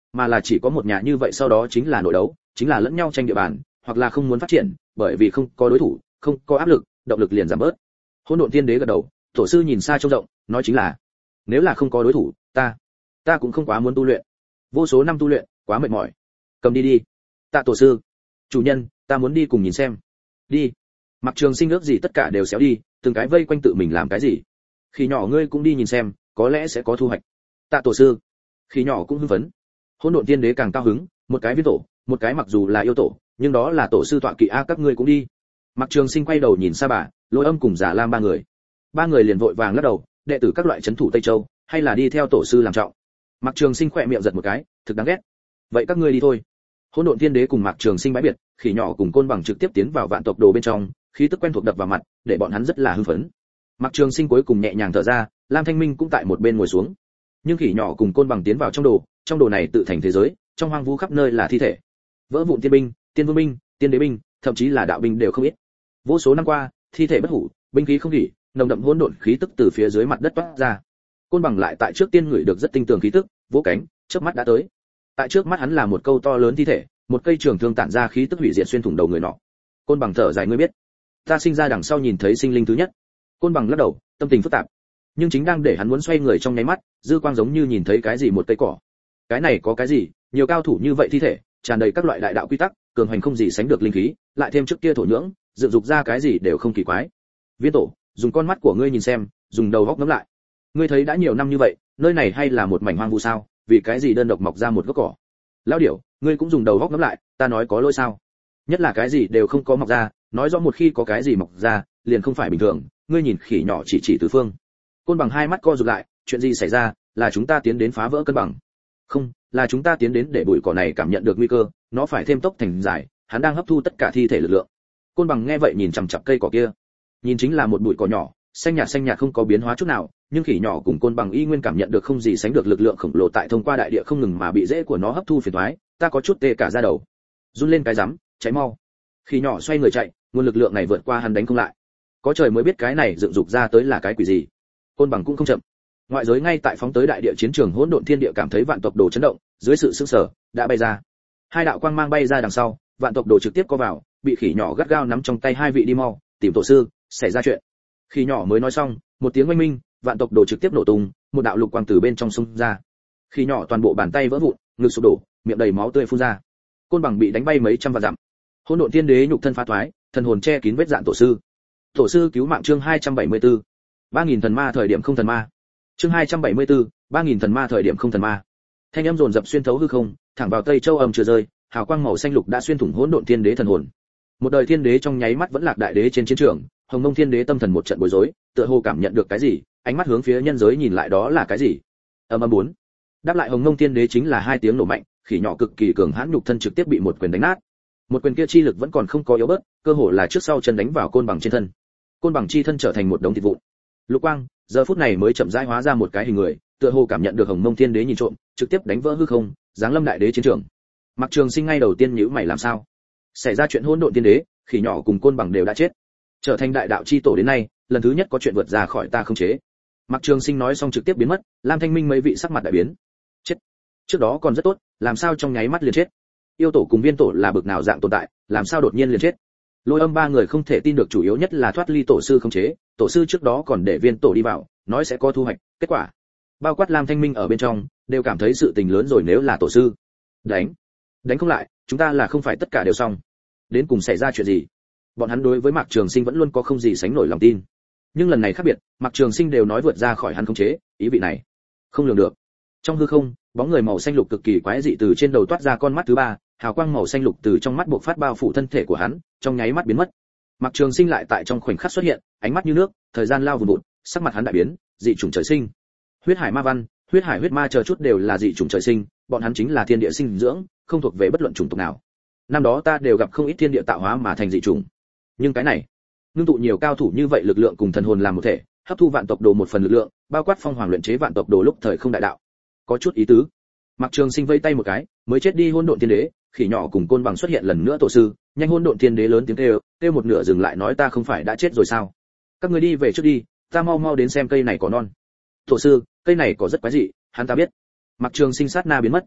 mà là chỉ có một nhà như vậy, sau đó chính là nội đấu, chính là lẫn nhau tranh địa bàn, hoặc là không muốn phát triển, bởi vì không có đối thủ, không có áp lực, động lực liền giảm bớt. Hỗn độn tiên đế gật đầu, tổ sư nhìn xa trông rộng, nói chính là, nếu là không có đối thủ, ta, ta cũng không quá muốn tu luyện. Vô số năm tu luyện, quá mệt mỏi. Cầm đi đi. Tạ tổ sư. Chủ nhân, ta muốn đi cùng nhìn xem. Đi. Mặc Trường Sinh ước gì tất cả đều xéo đi, từng cái vây quanh tự mình làm cái gì. Khi nhỏ ngươi cũng đi nhìn xem, có lẽ sẽ có thu hoạch. Tạ tổ sư. Khi nhỏ cũng hưng phấn. Hỗn độn tiên đế càng cao hứng, một cái viên tổ, một cái mặc dù là yêu tổ, nhưng đó là tổ sư tọa kỵ a, các ngươi cũng đi. Mặc Trường Sinh quay đầu nhìn Sa Bà, Lôi Âm cùng Giả Lam ba người. Ba người liền vội vàng lắc đầu, đệ tử các loại trấn thủ Tây Châu, hay là đi theo tổ sư làm trọng. Mặc Trường Sinh khỏe miệng giật một cái, thực đáng ghét. Vậy các ngươi đi thôi. Hỗn độn tiên đế cùng Mặc Trường Sinh bãi biệt, Khỉ nhỏ cùng Côn Bằng trực tiếp tiến vào vạn tộc đồ bên trong, khí tức quen thuộc đập vào mặt, để bọn hắn rất là hưng phấn. Mặc Trường Sinh cuối cùng nhẹ nhàng thở ra, Lam Thanh Minh cũng tại một bên ngồi xuống. Nhưng Khỉ nhỏ cùng Côn Bằng tiến vào trong đồ, trong đồ này tự thành thế giới, trong hoang vu khắp nơi là thi thể, vỡ vụn tiên binh, tiên vương binh, tiên đế binh, thậm chí là đạo binh đều không ít. Vô số năm qua, thi thể bất hủ, binh khí không nghỉ, nồng đậm hỗn độn khí tức từ phía dưới mặt đất toát ra. Côn Bằng lại tại trước tiên ngửi được rất tinh tường khí tức, vỗ cánh, chớp mắt đã tới. Tại trước mắt hắn là một câu to lớn thi thể, một cây trường thương tản ra khí tức hủy diệt xuyên thủng đầu người nọ. Côn Bằng thở dài, ngươi biết, ta sinh ra đằng sau nhìn thấy sinh linh thứ nhất. Côn Bằng lắc đầu, tâm tình phức tạp. Nhưng chính đang để hắn muốn xoay người trong nháy mắt, dư quang giống như nhìn thấy cái gì, một cây cỏ. Cái này có cái gì, nhiều cao thủ như vậy thi thể, tràn đầy các loại đại đạo quy tắc, cường hành không gì sánh được linh khí, lại thêm trước kia thổ nhưỡng, dựng dục ra cái gì đều không kỳ quái. Viên tổ, dùng con mắt của ngươi nhìn xem, dùng đầu góc ngắm lại. Ngươi thấy đã nhiều năm như vậy, nơi này hay là một mảnh hoang vu sao, vì cái gì đơn độc mọc ra một gốc cỏ? Lão điểu, ngươi cũng dùng đầu góc ngắm lại, ta nói có lỗi sao? Nhất là cái gì đều không có mọc ra, nói rõ một khi có cái gì mọc ra, liền không phải bình thường. Ngươi nhìn Khỉ nhỏ chỉ chỉ tứ phương. Côn Bằng hai mắt co rụt lại, chuyện gì xảy ra, là chúng ta tiến đến phá vỡ cân bằng? Không, là chúng ta tiến đến để bụi cỏ này cảm nhận được nguy cơ, nó phải thêm tốc thành dài, hắn đang hấp thu tất cả thi thể lực lượng. Côn Bằng nghe vậy nhìn chằm chằm cây cỏ kia, nhìn chính là một bụi cỏ nhỏ, xanh nhạt xanh nhạt không có biến hóa chút nào, nhưng Khỉ nhỏ cùng Côn Bằng y nguyên cảm nhận được không gì sánh được lực lượng khổng lồ tại thông qua đại địa không ngừng mà bị rễ của nó hấp thu phiền toái, ta có chút tê cả da đầu. Run lên cái rắm, cháy mau. Khỉ nhỏ xoay người chạy, nguồn lực lượng này vượt qua hắn đánh không lại. Có trời mới biết cái này dựng dục ra tới là cái quỷ gì. Côn Bằng cũng không chậm. Ngoại giới ngay tại phóng tới đại địa chiến trường hỗn độn thiên địa cảm thấy vạn tộc đồ chấn động, dưới sự sững sờ, đã bay ra. Hai đạo quang mang bay ra đằng sau, vạn tộc đồ trực tiếp có vào, bị Khỉ nhỏ gắt gao nắm trong tay, hai vị đi mau, tìm tổ sư, xảy ra chuyện. Khỉ nhỏ mới nói xong, một tiếng oanh minh, vạn tộc đồ trực tiếp nổ tung, một đạo lục quang từ bên trong xung ra. Khỉ nhỏ toàn bộ bàn tay vỡ vụn, ngực sụp đổ, miệng đầy máu tươi phun ra. Côn Bằng bị đánh bay mấy trăm vạn dặm. Hỗn độn thiên đế nhục thân phá thoái, thần hồn che kín vết dạn tổ sư. Tổ sư cứu mạng chương hai trăm bảy mươi tư. ba nghìn thần ma thời điểm không thần ma. Chương hai trăm bảy mươi tư, ba nghìn thần ma thời điểm không thần ma. Thanh âm dồn dập xuyên thấu hư không, thẳng vào Tây Châu âm chưa rơi, hào quang màu xanh lục đã xuyên thủng hỗn độn thiên đế thần hồn. Một đời thiên đế trong nháy mắt vẫn lạc đại đế trên chiến trường, Hồng Mông thiên đế tâm thần một trận bối rối, tựa hồ cảm nhận được cái gì, ánh mắt hướng phía nhân giới nhìn lại, đó là cái gì? Âm âm bốn. Đáp lại Hồng Mông thiên đế chính là hai tiếng nổ mạnh, Khỉ nhỏ cực kỳ cường hãn nhục thân trực tiếp bị một quyền đánh nát. Một quyền kia chi lực vẫn còn không có yếu bớt, cơ hồ là trước sau chân đánh vào Côn Bằng trên thân. Côn Bằng chi thân trở thành một đống thịt vụn. Lục quang, giờ phút này mới chậm rãi hóa ra một cái hình người, tựa hồ cảm nhận được Hồng Mông thiên đế nhìn trộm, trực tiếp đánh vỡ hư không, giáng lâm đại đế chiến trường. Mặc Trường Sinh ngay đầu tiên nhíu mày, làm sao? Xảy ra chuyện hỗn độn thiên đế, Khỉ nhỏ cùng Côn Bằng đều đã chết. Trở thành đại đạo chi tổ đến nay, lần thứ nhất có chuyện vượt ra khỏi ta không chế. Mặc Trường Sinh nói xong trực tiếp biến mất, Lam Thanh Minh mấy vị sắc mặt đại biến. Chết. Trước đó còn rất tốt, làm sao trong nháy mắt liền chết? Yêu tổ cùng viên tổ là bực nào dạng tồn tại, làm sao đột nhiên liền chết? Lôi Âm ba người không thể tin được, chủ yếu nhất là thoát ly tổ sư không chế, tổ sư trước đó còn để viên tổ đi vào, nói sẽ có thu hoạch, kết quả bao quát Lam Thanh Minh ở bên trong, đều cảm thấy sự tình lớn rồi, nếu là tổ sư đánh đánh không lại, chúng ta là không phải tất cả đều xong. Đến cùng xảy ra chuyện gì? Bọn hắn đối với Mạc Trường Sinh vẫn luôn có không gì sánh nổi lòng tin, nhưng lần này khác biệt, Mạc Trường Sinh đều nói vượt ra khỏi hắn khống chế, ý vị này không lường được. Trong hư không, bóng người màu xanh lục cực kỳ quái dị từ trên đầu toát ra con mắt thứ ba, hào quang màu xanh lục từ trong mắt bộc phát bao phủ thân thể của hắn, trong nháy mắt biến mất. Mạc Trường Sinh lại tại trong khoảnh khắc xuất hiện, ánh mắt như nước, thời gian lao vùn vụt, sắc mặt hắn đại biến, dị chủng trời sinh. Huyết hải ma văn, huyết hải huyết ma chờ chút đều là dị chủng trời sinh, bọn hắn chính là thiên địa sinh dưỡng, không thuộc về bất luận chủng tộc nào. Năm đó ta đều gặp không ít thiên địa tạo hóa mà thành dị chủng, nhưng cái này, ngưng tụ nhiều cao thủ như vậy lực lượng cùng thần hồn làm một thể, hấp thu vạn tộc đồ một phần lực lượng, bao quát phong hoàng luyện chế vạn tộc đồ lúc thời không đại đạo. Có chút ý tứ. Mạc Trường Sinh vây tay một cái, mới chết đi hỗn độn thiên đế, Khỉ nhỏ cùng Côn Bằng xuất hiện lần nữa, tổ sư, nhanh. Hỗn độn thiên đế lớn tiếng kêu, kêu một nửa dừng lại, nói ta không phải đã chết rồi sao? Các ngươi đi về trước đi, ta mau mau đến xem cây này có non. Tổ sư, cây này có rất quái dị, hắn ta biết. Mạc Trường Sinh sát na biến mất.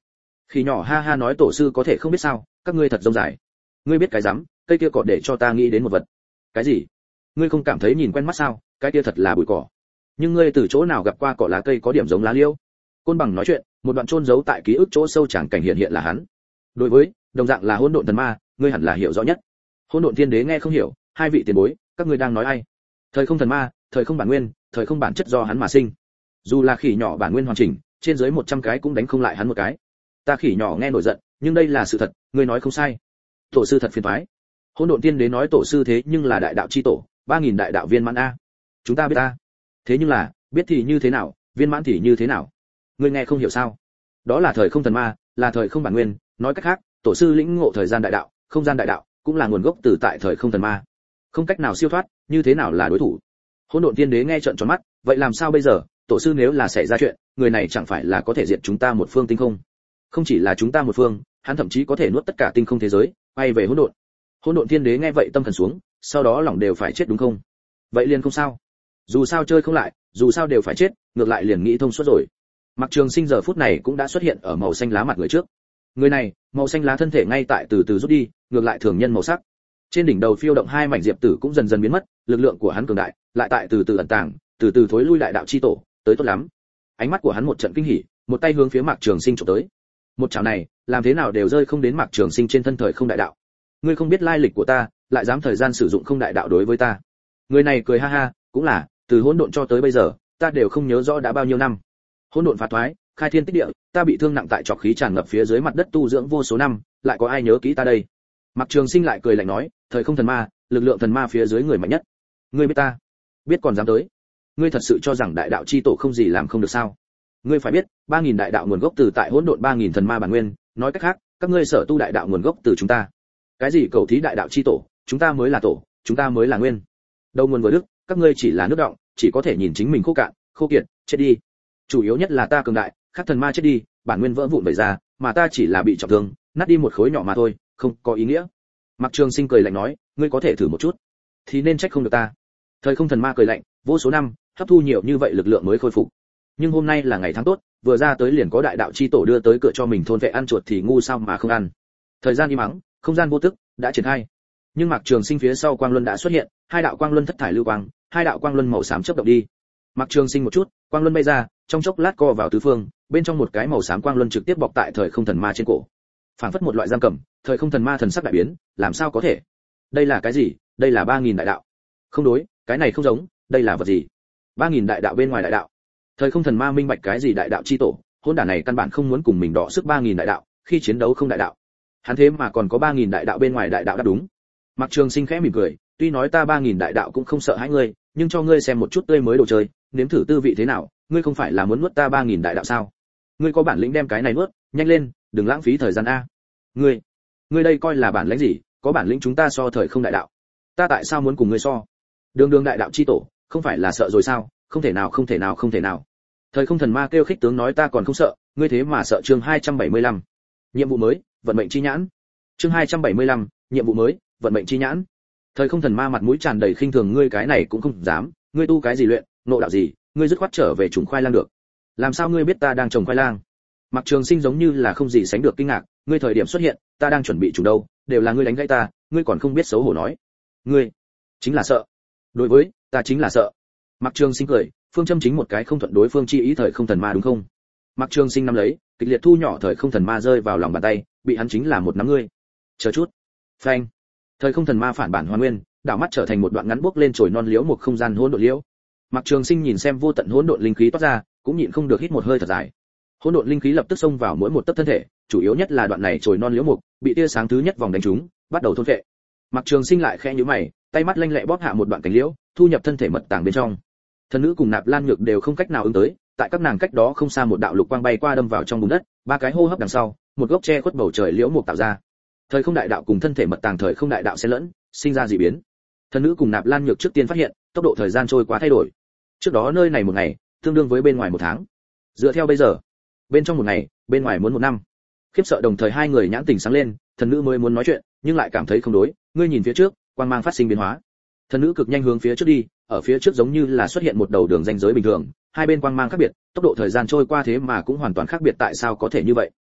Khỉ nhỏ ha ha nói tổ sư có thể không biết sao, các ngươi thật rông dài. Ngươi biết cái rắm, cây kia cỏ để cho ta nghĩ đến một vật. Cái gì? Ngươi không cảm thấy nhìn quen mắt sao? Cái kia thật là bụi cỏ. Nhưng ngươi từ chỗ nào gặp qua cỏ lá cây có điểm giống lá liêu? Côn Bằng nói chuyện, một đoạn chôn giấu tại ký ức chỗ sâu chẳng cảnh hiện hiện là hắn. Đối với, đồng dạng là hỗn độn thần ma, ngươi hẳn là hiểu rõ nhất. Hỗn độn thiên đế nghe không hiểu, hai vị tiền bối, các ngươi đang nói ai? Thời không thần ma, thời không bản nguyên, thời không bản chất do hắn mà sinh. Dù là khỉ nhỏ bản nguyên hoàn chỉnh, trên dưới một trăm cái cũng đánh không lại hắn một cái. Ta khỉ nhỏ nghe nổi giận, nhưng đây là sự thật, ngươi nói không sai. Tổ sư thật phiền toái. Hỗn độn tiên đế nói tổ sư thế nhưng là đại đạo chi tổ, ba nghìn đại đạo viên mãn a. Chúng ta biết a. Thế nhưng là, biết thì như thế nào, viên mãn thì như thế nào? Ngươi nghe không hiểu sao? Đó là thời không thần ma, là thời không bản nguyên, nói cách khác, tổ sư lĩnh ngộ thời gian đại đạo, không gian đại đạo, cũng là nguồn gốc từ tại thời không thần ma. Không cách nào siêu thoát, như thế nào là đối thủ? Hỗn độn tiên đế nghe trợn tròn mắt, vậy làm sao bây giờ? Tổ sư nếu là xảy ra chuyện, người này chẳng phải là có thể diệt chúng ta một phương tinh không? Không chỉ là chúng ta một phương, hắn thậm chí có thể nuốt tất cả tinh không thế giới, quay về hỗn độn. Hỗn độn thiên đế nghe vậy tâm thần xuống, sau đó lòng đều phải chết đúng không? Vậy liền không sao. Dù sao chơi không lại, dù sao đều phải chết, ngược lại liền nghĩ thông suốt rồi. Mặc Trường Sinh giờ phút này cũng đã xuất hiện ở màu xanh lá mặt người trước. Người này, màu xanh lá thân thể ngay tại từ từ rút đi, ngược lại thường nhân màu sắc. Trên đỉnh đầu phiêu động hai mảnh diệp tử cũng dần dần biến mất, lực lượng của hắn cường đại, lại tại từ từ ẩn tàng, từ từ thối lui đại đạo chi tổ, tới tốt lắm. Ánh mắt của hắn một trận kinh hỉ, một tay hướng phía Mạc Trường Sinh chụp tới. Một chảo này, làm thế nào đều rơi không đến Mạc Trường Sinh trên thân thời không đại đạo. Ngươi không biết lai lịch của ta, lại dám thời gian sử dụng không đại đạo đối với ta. Người này cười ha ha, cũng là, từ hỗn độn cho tới bây giờ, ta đều không nhớ rõ đã bao nhiêu năm. Hỗn độn phá thoái, khai thiên tích địa, ta bị thương nặng tại trọc khí tràn ngập phía dưới mặt đất tu dưỡng vô số năm, lại có ai nhớ kỹ ta đây? Mạc Trường Sinh lại cười lạnh nói, thời không thần ma, lực lượng thần ma phía dưới người mạnh nhất. Ngươi biết ta? Biết còn dám tới? Ngươi thật sự cho rằng đại đạo chi tổ không gì làm không được sao? Ngươi phải biết, ba nghìn đại đạo nguồn gốc từ tại hỗn độn ba nghìn thần ma bản nguyên, nói cách khác, các ngươi sở tu đại đạo nguồn gốc từ chúng ta. Cái gì cầu thí đại đạo chi tổ, chúng ta mới là tổ, chúng ta mới là nguyên. Đầu nguồn vừa đức, các ngươi chỉ là nước động, chỉ có thể nhìn chính mình khô cạn, khô kiệt, chết đi. Chủ yếu nhất là ta cường đại, khác thần ma chết đi, bản nguyên vỡ vụn bày ra, mà ta chỉ là bị trọng thương, nát đi một khối nhỏ mà thôi, không có ý nghĩa. Mạc Trường Sinh cười lạnh nói, ngươi có thể thử một chút, thì nên trách không được ta. Thời không thần ma cười lạnh, vô số năm, hấp thu nhiều như vậy lực lượng mới khôi phục. Nhưng hôm nay là ngày tháng tốt, vừa ra tới liền có đại đạo chi tổ đưa tới cửa cho mình thôn vệ ăn chuột thì ngu sao mà không ăn. Thời gian im mắng, không gian vô tức đã triển khai. Nhưng Mạc Trường Sinh phía sau quang luân đã xuất hiện, hai đạo quang luân thất thải lưu quang, hai đạo quang luân màu xám chớp động đi. Mạc Trường Sinh một chút, quang luân bay ra, trong chốc lát co vào tứ phương, bên trong một cái màu xám quang luân trực tiếp bọc tại thời không thần ma trên cổ. Phản phất một loại giam cầm, thời không thần ma thần sắc đại biến, làm sao có thể? Đây là cái gì? Đây là ba nghìn đại đạo. Không đối, cái này không giống, đây là vật gì? ba nghìn đại đạo bên ngoài đại đạo. Thời không thần ma minh bạch cái gì đại đạo chi tổ, hỗn đản này căn bản không muốn cùng mình đọ sức ba nghìn đại đạo, khi chiến đấu không đại đạo. Hắn thế mà còn có ba nghìn đại đạo bên ngoài đại đạo đã đúng. Mạc Trường Sinh khẽ mỉm cười, tuy nói ta ba nghìn đại đạo cũng không sợ hãi ngươi, nhưng cho ngươi xem một chút tươi mới đồ chơi, nếm thử tư vị thế nào, ngươi không phải là muốn nuốt ta ba nghìn đại đạo sao? Ngươi có bản lĩnh đem cái này nuốt, nhanh lên, đừng lãng phí thời gian a. Ngươi, ngươi đây coi là bản lĩnh gì, có bản lĩnh chúng ta so thời không đại đạo. Ta tại sao muốn cùng ngươi so? Đường đường đại đạo chi tổ, không phải là sợ rồi sao? Không thể nào, không thể nào, không thể nào. Thời không thần ma kêu khích tướng nói ta còn không sợ, ngươi thế mà sợ. Chương hai trăm bảy mươi lăm. Nhiệm vụ mới, vận mệnh chi nhãn. Chương hai trăm bảy mươi lăm, nhiệm vụ mới, vận mệnh chi nhãn. Thời không thần ma mặt mũi tràn đầy khinh thường, ngươi cái này cũng không dám, ngươi tu cái gì luyện, ngộ đạo gì, ngươi dứt khoát trở về trùng khoai lang được. Làm sao ngươi biết ta đang trồng khoai lang? Mạc Trường Sinh giống như là không gì sánh được kinh ngạc, ngươi thời điểm xuất hiện, ta đang chuẩn bị trùng đâu, đều là ngươi đánh gãy ta, ngươi còn không biết xấu hổ nói. Ngươi chính là sợ. Đối với, ta chính là sợ. Mạc Trường Sinh cười, phương châm chính một cái không thuận đối phương chi ý thời không thần ma đúng không? Mạc Trường Sinh nắm lấy, kịch liệt thu nhỏ thời không thần ma rơi vào lòng bàn tay, bị hắn chính là một nắm ngươi. Chờ chút. Phanh. Thời không thần ma phản bản hoàn nguyên, đảo mắt trở thành một đoạn ngắn bước lên chồi non liễu một không gian hỗn độn liễu. Mạc Trường Sinh nhìn xem vô tận hỗn độn linh khí toát ra, cũng nhịn không được hít một hơi thật dài. Hỗn độn linh khí lập tức xông vào mỗi một tấc thân thể, chủ yếu nhất là đoạn này chồi non liễu mục, bị tia sáng thứ nhất vòng đánh trúng, bắt đầu thôn phệ. Mạc Trường Sinh lại khẽ nhíu mày, tay mắt lanh lẹ bóp hạ một đoạn cánh liễu, thu nhập thân thể mật tàng bên trong. Thần nữ cùng Nạp Lan Nhược đều không cách nào ứng tới, tại các nàng cách đó không xa một đạo lục quang bay qua đâm vào trong bùn đất, ba cái hô hấp đằng sau, một gốc tre khuất bầu trời liễu mục tạo ra. Thời không đại đạo cùng thân thể mật tàng thời không đại đạo xen lẫn, sinh ra dị biến. Thần nữ cùng Nạp Lan Nhược trước tiên phát hiện, tốc độ thời gian trôi qua thay đổi. Trước đó nơi này một ngày, tương đương với bên ngoài một tháng. Dựa theo bây giờ, bên trong một ngày, bên ngoài muốn một năm. Khiếp sợ đồng thời hai người nhãn tình sáng lên, thần nữ mới muốn nói chuyện, nhưng lại cảm thấy không đối, ngươi nhìn phía trước, quang mang phát sinh biến hóa. Thần nữ cực nhanh hướng phía trước đi, ở phía trước giống như là xuất hiện một đầu đường ranh giới bình thường, hai bên quang mang khác biệt, tốc độ thời gian trôi qua thế mà cũng hoàn toàn khác biệt, tại sao có thể như vậy?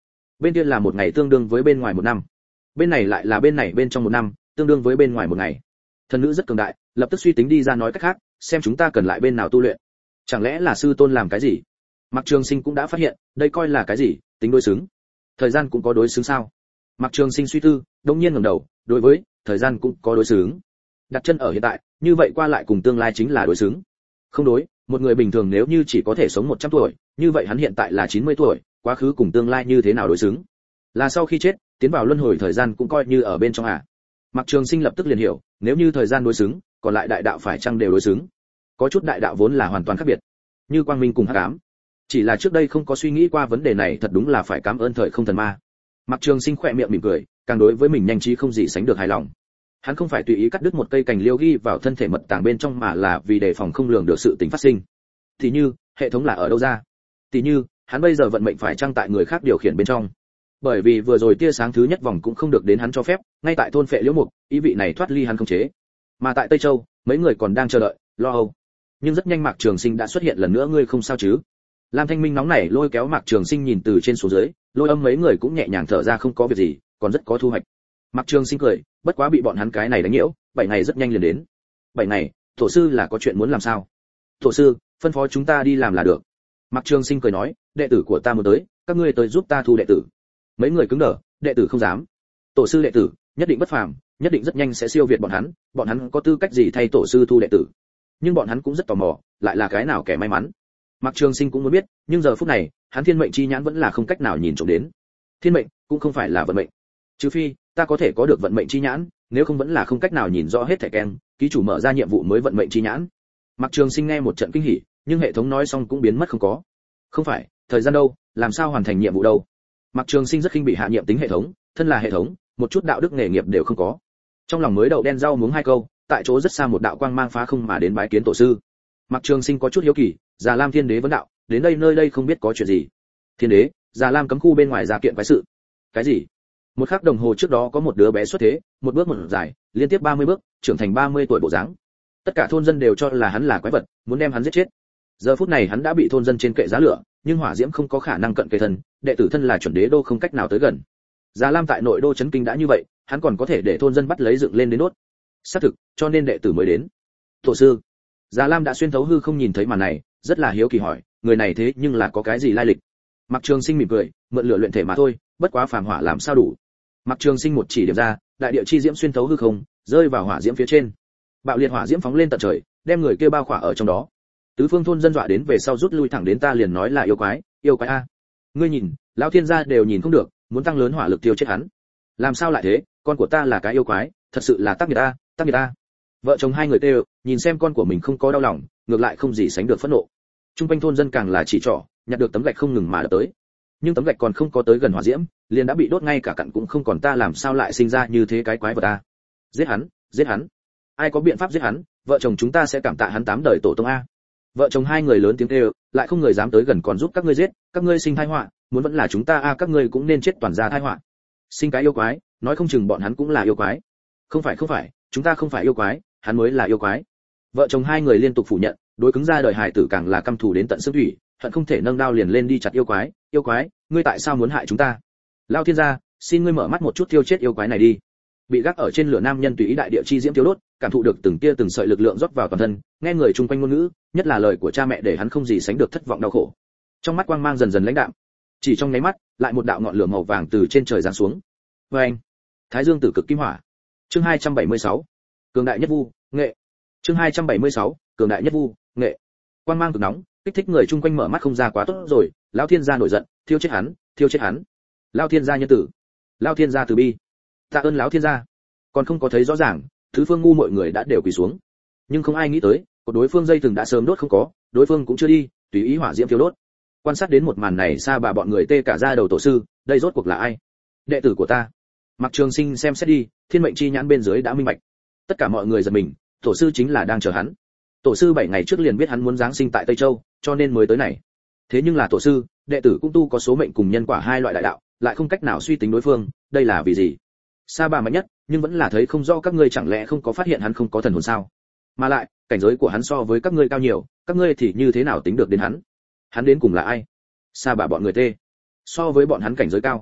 Bên kia là một ngày tương đương với bên ngoài một năm, bên này lại là bên này bên trong một năm, tương đương với bên ngoài một ngày. Thần nữ rất cường đại, lập tức suy tính đi ra nói cách khác, xem chúng ta cần lại bên nào tu luyện. Chẳng lẽ là sư tôn làm cái gì? Mạc Trường Sinh cũng đã phát hiện, đây coi là cái gì, tính đối xứng. Thời gian cũng có đối xứng sao? Mạc Trường Sinh suy tư, đột nhiên ngẩng đầu, đối với thời gian cũng có đối xứng. Đặt chân ở hiện tại, như vậy qua lại cùng tương lai chính là đối xứng. Không đối, một người bình thường nếu như chỉ có thể sống một trăm tuổi, như vậy hắn hiện tại là chín mươi tuổi, quá khứ cùng tương lai như thế nào đối xứng? Là sau khi chết, tiến vào luân hồi thời gian cũng coi như ở bên trong à? Mạc Trường Sinh lập tức liền hiểu, nếu như thời gian đối xứng, còn lại đại đạo phải chăng đều đối xứng? Có chút đại đạo vốn là hoàn toàn khác biệt, như quang minh cùng hắc ám. Chỉ là trước đây không có suy nghĩ qua vấn đề này, thật đúng là phải cảm ơn thời không thần ma. Mạc Trường Sinh khẽ miệng mỉm cười, càng đối với mình nhanh trí không gì sánh được hài lòng. Hắn không phải tùy ý cắt đứt một cây cành liêu ghi vào thân thể mật tàng bên trong, mà là vì đề phòng không lường được sự tình phát sinh. Thì như, hệ thống là ở đâu ra? Thì như, hắn bây giờ vận mệnh phải chăng tại người khác điều khiển bên trong? Bởi vì vừa rồi tia sáng thứ nhất vòng cũng không được đến hắn cho phép, ngay tại thôn phệ liễu mục, ý vị này thoát ly hắn không chế. Mà tại Tây Châu, mấy người còn đang chờ đợi, lo âu. Nhưng rất nhanh Mạc Trường Sinh đã xuất hiện lần nữa, ngươi không sao chứ? Lam Thanh Minh nóng nảy lôi kéo Mạc Trường Sinh nhìn từ trên xuống dưới, Lôi Âm mấy người cũng nhẹ nhàng thở ra, không có việc gì, còn rất có thu hoạch. Mạc Trường Sinh cười, bất quá bị bọn hắn cái này đánh nhiễu, bảy ngày rất nhanh liền đến. Bảy ngày, tổ sư là có chuyện muốn làm sao? Tổ sư, phân phó chúng ta đi làm là được. Mạc Trường Sinh cười nói, đệ tử của ta muốn tới, các ngươi tới giúp ta thu đệ tử. Mấy người cứng đờ, đệ tử không dám. Tổ sư đệ tử, nhất định bất phàm, nhất định rất nhanh sẽ siêu việt bọn hắn, bọn hắn có tư cách gì thay tổ sư thu đệ tử? Nhưng bọn hắn cũng rất tò mò, lại là cái nào kẻ may mắn? Mạc Trường Sinh cũng muốn biết, nhưng giờ phút này, hắn thiên mệnh chi nhãn vẫn là không cách nào nhìn trộm đến. Thiên mệnh cũng không phải là vận mệnh, trừ phi ta có thể có được vận mệnh chi nhãn, nếu không vẫn là không cách nào nhìn rõ hết thảy keng, ký chủ mở ra nhiệm vụ mới vận mệnh chi nhãn. Mạc Trường Sinh nghe một trận kinh hỉ, nhưng hệ thống nói xong cũng biến mất không có. Không phải, thời gian đâu, làm sao hoàn thành nhiệm vụ đâu? Mạc Trường Sinh rất khinh bị hạ nhiệm tính hệ thống, thân là hệ thống, một chút đạo đức nghề nghiệp đều không có. Trong lòng mới đậu đen rau muống hai câu, tại chỗ rất xa một đạo quang mang phá không mà đến bái kiến tổ sư. Mạc Trường Sinh có chút hiếu kỳ, Già Lam Thiên Đế vấn đạo, đến đây nơi đây không biết có chuyện gì. Thiên Đế, Già Lam cấm khu bên ngoài ra kiện quái sự. Cái gì? Một khắc đồng hồ trước đó có một đứa bé xuất thế, một bước một dài, liên tiếp ba mươi bước, trưởng thành ba mươi tuổi bộ dáng. Tất cả thôn dân đều cho là hắn là quái vật, muốn đem hắn giết chết. Giờ phút này hắn đã bị thôn dân trên kệ giá lửa, nhưng hỏa diễm không có khả năng cận kề thân, đệ tử thân là chuẩn đế đô không cách nào tới gần. Già Lam tại nội đô chấn kinh đã như vậy, hắn còn có thể để thôn dân bắt lấy dựng lên đến đốt. Xác thực, cho nên đệ tử mới đến. Tổ sư, Già Lam đã xuyên thấu hư không nhìn thấy màn này, rất là hiếu kỳ hỏi, người này thế nhưng là có cái gì lai lịch? Mạc Trường Sinh mỉm cười, mượn lửa luyện thể mà thôi, bất quá phàm hỏa làm sao đủ. Mạc Trường Sinh một chỉ điểm ra, đại địa chi diễm xuyên thấu hư không, rơi vào hỏa diễm phía trên. Bạo liệt hỏa diễm phóng lên tận trời, đem người kia bao khỏa ở trong đó. Tứ phương thôn dân dọa đến về sau rút lui thẳng đến, ta liền nói là yêu quái, yêu quái a. Ngươi nhìn, lão thiên gia đều nhìn không được, muốn tăng lớn hỏa lực tiêu chết hắn. Làm sao lại thế, con của ta là cái yêu quái, thật sự là tác nghiệt a, tác nghiệt a. Vợ chồng hai người tê, nhìn xem con của mình không có đau lòng, ngược lại không gì sánh được phẫn nộ. Trung quanh thôn dân càng là chỉ trỏ, nhặt được tấm gạch không ngừng mà đập tới. Nhưng tấm gạch còn không có tới gần hỏa diễm, liền đã bị đốt ngay cả cặn cũng không còn, ta làm sao lại sinh ra như thế cái quái vật a. Giết hắn, giết hắn. Ai có biện pháp giết hắn, vợ chồng chúng ta sẽ cảm tạ hắn tám đời tổ tông a. Vợ chồng hai người lớn tiếng kêu, lại không người dám tới gần, còn giúp các ngươi giết, các ngươi sinh tai họa, muốn vẫn là chúng ta a, các ngươi cũng nên chết toàn ra tai họa. Sinh cái yêu quái, nói không chừng bọn hắn cũng là yêu quái. Không phải không phải, chúng ta không phải yêu quái, hắn mới là yêu quái. Vợ chồng hai người liên tục phủ nhận, đối cứng ra đời hài tử càng là căm thù đến tận xương thủy, hận không thể nâng đao liền lên đi chặt yêu quái. Yêu quái, ngươi tại sao muốn hại chúng ta? Lao thiên gia, xin ngươi mở mắt một chút, tiêu chết yêu quái này đi. Bị gác ở trên lửa nam nhân tùy ý đại địa chi diễm tiêu đốt, cảm thụ được từng tia từng sợi lực lượng rót vào toàn thân, nghe người chung quanh ngôn ngữ, nhất là lời của cha mẹ để hắn không gì sánh được thất vọng đau khổ. Trong mắt quang mang dần dần lãnh đạm, chỉ trong nháy mắt, lại một đạo ngọn lửa màu vàng từ trên trời giáng xuống. Oeng! Thái Dương tử cực kim hỏa. Chương hai trăm bảy mươi sáu, cường đại nhất vu, nghệ. Chương hai trăm bảy mươi sáu, cường đại nhất vu, nghệ. Quang mang cực nóng, kích thích người chung quanh mở mắt không ra, quá tốt rồi, lão thiên gia nổi giận, thiêu chết hắn, thiêu chết hắn. Lão thiên gia nhân tử, lão thiên gia từ bi. Tạ ơn lão thiên gia. Còn không có thấy rõ ràng, thứ phương ngu mọi người đã đều quỳ xuống. Nhưng không ai nghĩ tới, của đối phương dây thừng đã sớm đốt không có, đối phương cũng chưa đi, tùy ý hỏa diễm thiêu đốt. Quan sát đến một màn này, xa bà bọn người tê cả da đầu, tổ sư, đây rốt cuộc là ai? Đệ tử của ta. Mạc Trường Sinh xem xét đi, thiên mệnh chi nhãn bên dưới đã minh bạch. Tất cả mọi người giật mình, tổ sư chính là đang chờ hắn. Tổ sư bảy ngày trước liền biết hắn muốn giáng sinh tại Tây Châu, cho nên mới tới này. Thế nhưng là tổ sư, đệ tử cũng tu có số mệnh cùng nhân quả hai loại đại đạo, lại không cách nào suy tính đối phương, đây là vì gì? Sa bà mạnh nhất, nhưng vẫn là thấy không rõ, các ngươi chẳng lẽ không có phát hiện hắn không có thần hồn sao? Mà lại, cảnh giới của hắn so với các ngươi cao nhiều, các ngươi thì như thế nào tính được đến hắn? Hắn đến cùng là ai? Sa bà bọn người tê. So với bọn hắn cảnh giới cao,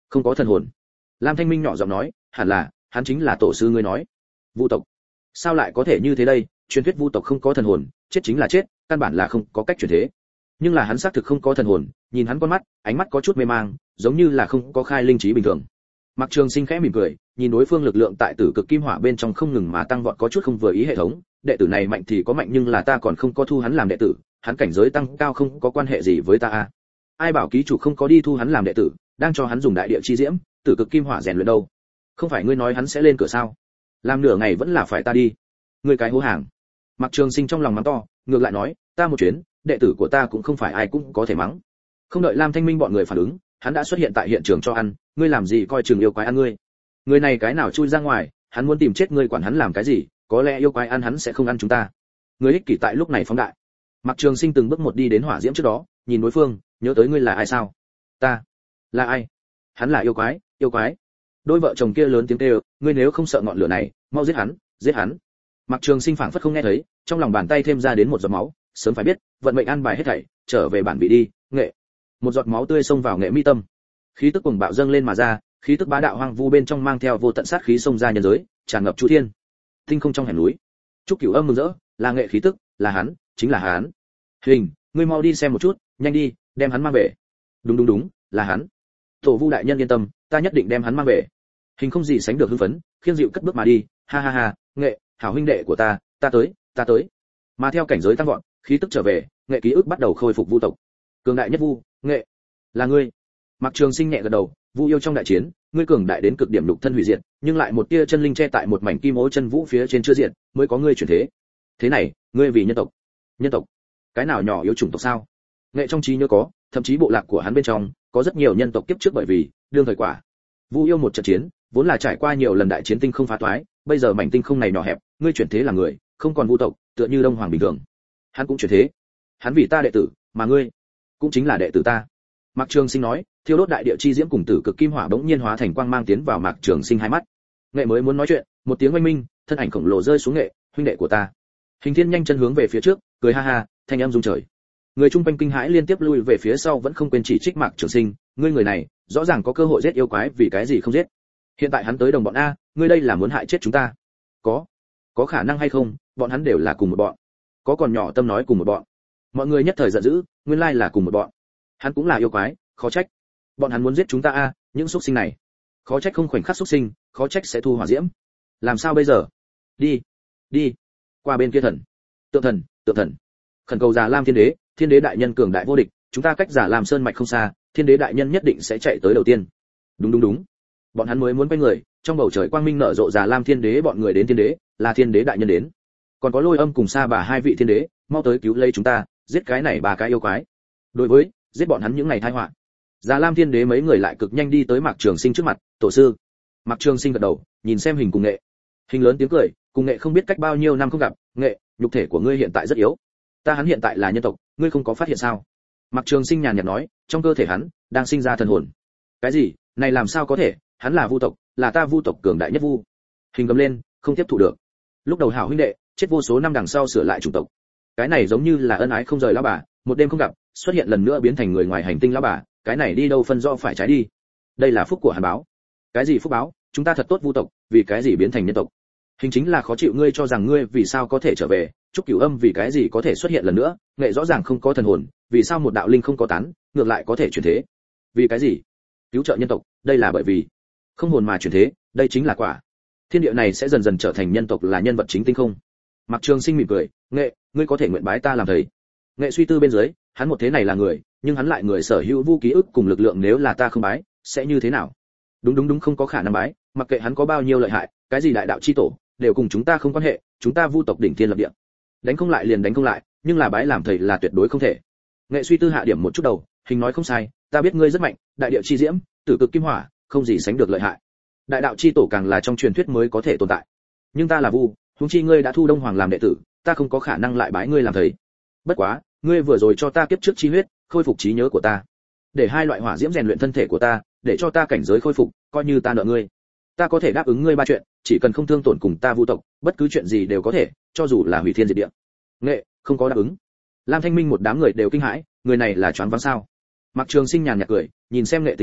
Không có thần hồn. Lam Thanh Minh nhỏ giọng nói, hẳn là, hắn chính là tổ sư ngươi nói. Vu tộc. Sao lại có thể như thế đây, truyền thuyết vu tộc không có thần hồn, chết chính là chết, căn bản là không có cách chuyển thế. Nhưng là hắn xác thực không có thần hồn, nhìn hắn con mắt, ánh mắt có chút mê mang, giống như là không có khai linh trí bình thường. Mặc Trường Sinh khẽ mỉm cười, nhìn đối phương lực lượng tại Tử Cực Kim Hỏa bên trong không ngừng mà tăng vọt có chút không vừa ý hệ thống, đệ tử này mạnh thì có mạnh nhưng là ta còn không có thu hắn làm đệ tử, hắn cảnh giới tăng cao không có quan hệ gì với ta a. Ai bảo ký chủ không có đi thu hắn làm đệ tử, đang cho hắn dùng đại địa chi diễm, Tử Cực Kim Hỏa rèn luyện đâu? Không phải ngươi nói hắn sẽ lên cửa sao? Làm nửa ngày vẫn là phải ta đi. Ngươi cái hố hàng. Mặc Trường Sinh trong lòng mắng to, ngược lại nói, ta một chuyến, đệ tử của ta cũng không phải ai cũng có thể mắng. Không đợi Lam Thanh Minh bọn người phản ứng, hắn đã xuất hiện tại hiện trường cho ăn, ngươi làm gì coi chừng yêu quái ăn ngươi? Người này cái nào chui ra ngoài, hắn muốn tìm chết ngươi quản hắn làm cái gì, có lẽ yêu quái ăn hắn sẽ không ăn chúng ta. Người ích kỷ tại lúc này phóng đại. Mặc Trường Sinh từng bước một đi đến hỏa diễm trước đó, nhìn đối phương, nhớ tới ngươi là ai sao? Ta là ai? Hắn là yêu quái, yêu quái. Đôi vợ chồng kia lớn tiếng kêu, ngươi nếu không sợ ngọn lửa này, mau giết hắn, giết hắn. Mặc Trường Sinh phảng phất không nghe thấy, trong lòng bàn tay thêm ra đến một giọt máu, sớm phải biết, vận mệnh an bài hết thảy, trở về bản vị đi, nghệ. Một giọt máu tươi xông vào nghệ mi tâm. Khí tức cuồng bạo dâng lên mà ra, khí tức bá đạo hoang vu bên trong mang theo vô tận sát khí xông ra nhân giới, tràn ngập chu thiên. Tinh không trong hẻm núi. Trúc Cửu Âm mừng rỡ, là nghệ khí tức, là hắn, chính là hắn. Hình, ngươi mau đi xem một chút, nhanh đi, đem hắn mang về. Đúng đúng đúng, là hắn. Tổ Vu đại nhân yên tâm, ta nhất định đem hắn mang về. Hình không gì sánh được hưng phấn, khiêng dịu cất bước mà đi, ha ha ha, nghệ, hảo huynh đệ của ta, ta tới, ta tới. Mà theo cảnh giới tăng vọt, khí tức trở về, nghệ ký ức bắt đầu khôi phục vu tộc. Cường đại nhất vu, nghệ, là ngươi. Mặc Trường Sinh nhẹ gật đầu, vu yêu trong đại chiến, ngươi cường đại đến cực điểm lục thân hủy diệt, nhưng lại một tia chân linh che tại một mảnh kim ố chân vũ phía trên chưa diệt, mới có ngươi chuyển thế. Thế này, ngươi vì nhân tộc. Nhân tộc? Cái nào nhỏ yếu chủng tộc sao? Nghệ trong trí nhớ có, thậm chí bộ lạc của hắn bên trong có rất nhiều nhân tộc kiếp trước bởi vì đương thời quả. Vu yêu một trận chiến, vốn là trải qua nhiều lần đại chiến tinh không phá toái, bây giờ mảnh tinh không này nhỏ hẹp, ngươi chuyển thế là người, không còn vu tộc, tựa như Đông Hoàng bình thường. Hắn cũng chuyển thế. Hắn vì ta đệ tử, mà ngươi cũng chính là đệ tử ta. Mạc Trường Sinh nói, thiêu đốt đại địa chi diễm cùng Tử Cực Kim Hỏa bỗng nhiên hóa thành quang mang tiến vào Mạc Trường Sinh hai mắt. Nghệ mới muốn nói chuyện, một tiếng oanh minh, thân ảnh khổng lồ rơi xuống nghệ, huynh đệ của ta. Hình Thiên nhanh chân hướng về phía trước, cười ha ha, thanh âm rung trời. Người trung quanh kinh hãi liên tiếp lui về phía sau vẫn không quên chỉ trích Mạc Trường Sinh, ngươi người này, rõ ràng có cơ hội giết yêu quái, vì cái gì không giết? Hiện tại hắn tới đồng bọn a, ngươi đây là muốn hại chết chúng ta? Có, có khả năng hay không? Bọn hắn đều là cùng một bọn. Có còn nhỏ tâm nói cùng một bọn. Mọi người nhất thời giận dữ, nguyên lai là cùng một bọn. Hắn cũng là yêu quái, khó trách. Bọn hắn muốn giết chúng ta a, những xuất sinh này. Khó trách không khoảnh khắc xuất sinh, khó trách sẽ thu hỏa diễm. Làm sao bây giờ? Đi, đi, qua bên kia thần. Tượng thần, tượng thần. Khẩn cầu Già Lam Thiên Đế, Thiên Đế đại nhân cường đại vô địch, chúng ta cách Già Lam Sơn mạch không xa, Thiên Đế đại nhân nhất định sẽ chạy tới đầu tiên. Đúng đúng đúng. Bọn hắn mới muốn quay người, trong bầu trời quang minh nở rộ, Già Lam Thiên Đế bọn người đến Thiên Đế, là Thiên Đế đại nhân đến. Còn có Lôi Âm cùng Sa Bà hai vị Thiên Đế, mau tới cứu lấy chúng ta, giết cái này ba cái yêu quái. Đối với, giết bọn hắn những ngày tai họa. Già Lam Thiên Đế mấy người lại cực nhanh đi tới Mạc Trường Sinh trước mặt, tổ sư. Mạc Trường Sinh gật đầu, nhìn xem Hình cùng Nghệ. Hình lớn tiếng cười, cùng Nghệ không biết cách bao nhiêu năm không gặp, Nghệ, nhục thể của ngươi hiện tại rất yếu. Ta hắn hiện tại là nhân tộc, ngươi không có phát hiện sao? Mạc Trường Sinh nhàn nhạt nói, trong cơ thể hắn đang sinh ra thần hồn. Cái gì? Này làm sao có thể? Hắn là vu tộc, là ta vu tộc cường đại nhất vu. Hình gầm lên, không tiếp thụ được. Lúc đầu hảo huynh đệ, chết vô số năm đằng sau sửa lại chủng tộc. Cái này giống như là ân ái không rời lão bà, một đêm không gặp, xuất hiện lần nữa biến thành người ngoài hành tinh lão bà, cái này đi đâu phân rõ phải trái đi. Đây là phúc của hắn báo. Cái gì phúc báo? Chúng ta thật tốt vu tộc, vì cái gì biến thành nhân tộc? Hình chính là khó chịu, ngươi cho rằng ngươi vì sao có thể trở về, Trúc Cửu Âm vì cái gì có thể xuất hiện lần nữa, Nghệ rõ ràng không có thần hồn, vì sao một đạo linh không có tán, ngược lại có thể chuyển thế? Vì cái gì? Cứu trợ nhân tộc, đây là bởi vì không hồn mà chuyển thế, đây chính là quả. Thiên địa này sẽ dần dần trở thành nhân tộc là nhân vật chính tinh không. Mạc Trường Sinh mỉm cười, Nghệ, ngươi có thể nguyện bái ta làm thầy. Nghệ suy tư bên dưới, hắn một thế này là người, nhưng hắn lại người sở hữu vũ ký ức cùng lực lượng, nếu là ta không bái, sẽ như thế nào? Đúng đúng đúng, không có khả năng bái, mặc kệ hắn có bao nhiêu lợi hại, cái gì đại đạo chi tổ, đều cùng chúng ta không quan hệ, chúng ta vu tộc đỉnh thiên lập địa. Đánh không lại liền đánh không lại, nhưng là bái làm thầy là tuyệt đối không thể. Nghệ suy tư hạ điểm một chút đầu, Hình nói không sai, ta biết ngươi rất mạnh, đại địa chi diễm, Tử Cực Kim Hỏa, không gì sánh được lợi hại. Đại đạo chi tổ càng là trong truyền thuyết mới có thể tồn tại. Nhưng ta là vu, huống chi ngươi đã thu Đông Hoàng làm đệ tử, ta không có khả năng lại bái ngươi làm thầy. Bất quá, ngươi vừa rồi cho ta kiếp trước chi huyết, khôi phục trí nhớ của ta. Để hai loại hỏa diễm rèn luyện thân thể của ta, để cho ta cảnh giới khôi phục, coi như ta nợ ngươi. Ta có thể đáp ứng ngươi ba chuyện, chỉ cần không thương tổn cùng ta vu tộc, bất cứ chuyện gì đều có thể, cho dù là hủy thiên diệt địa. Nghệ, không có đáp ứng. Lam Thanh Minh một đám người đều kinh hãi, người này là choáng váng sao? Mạc Trường Sinh nhàn nhạt cười, nhìn xem Nghệ tính danh,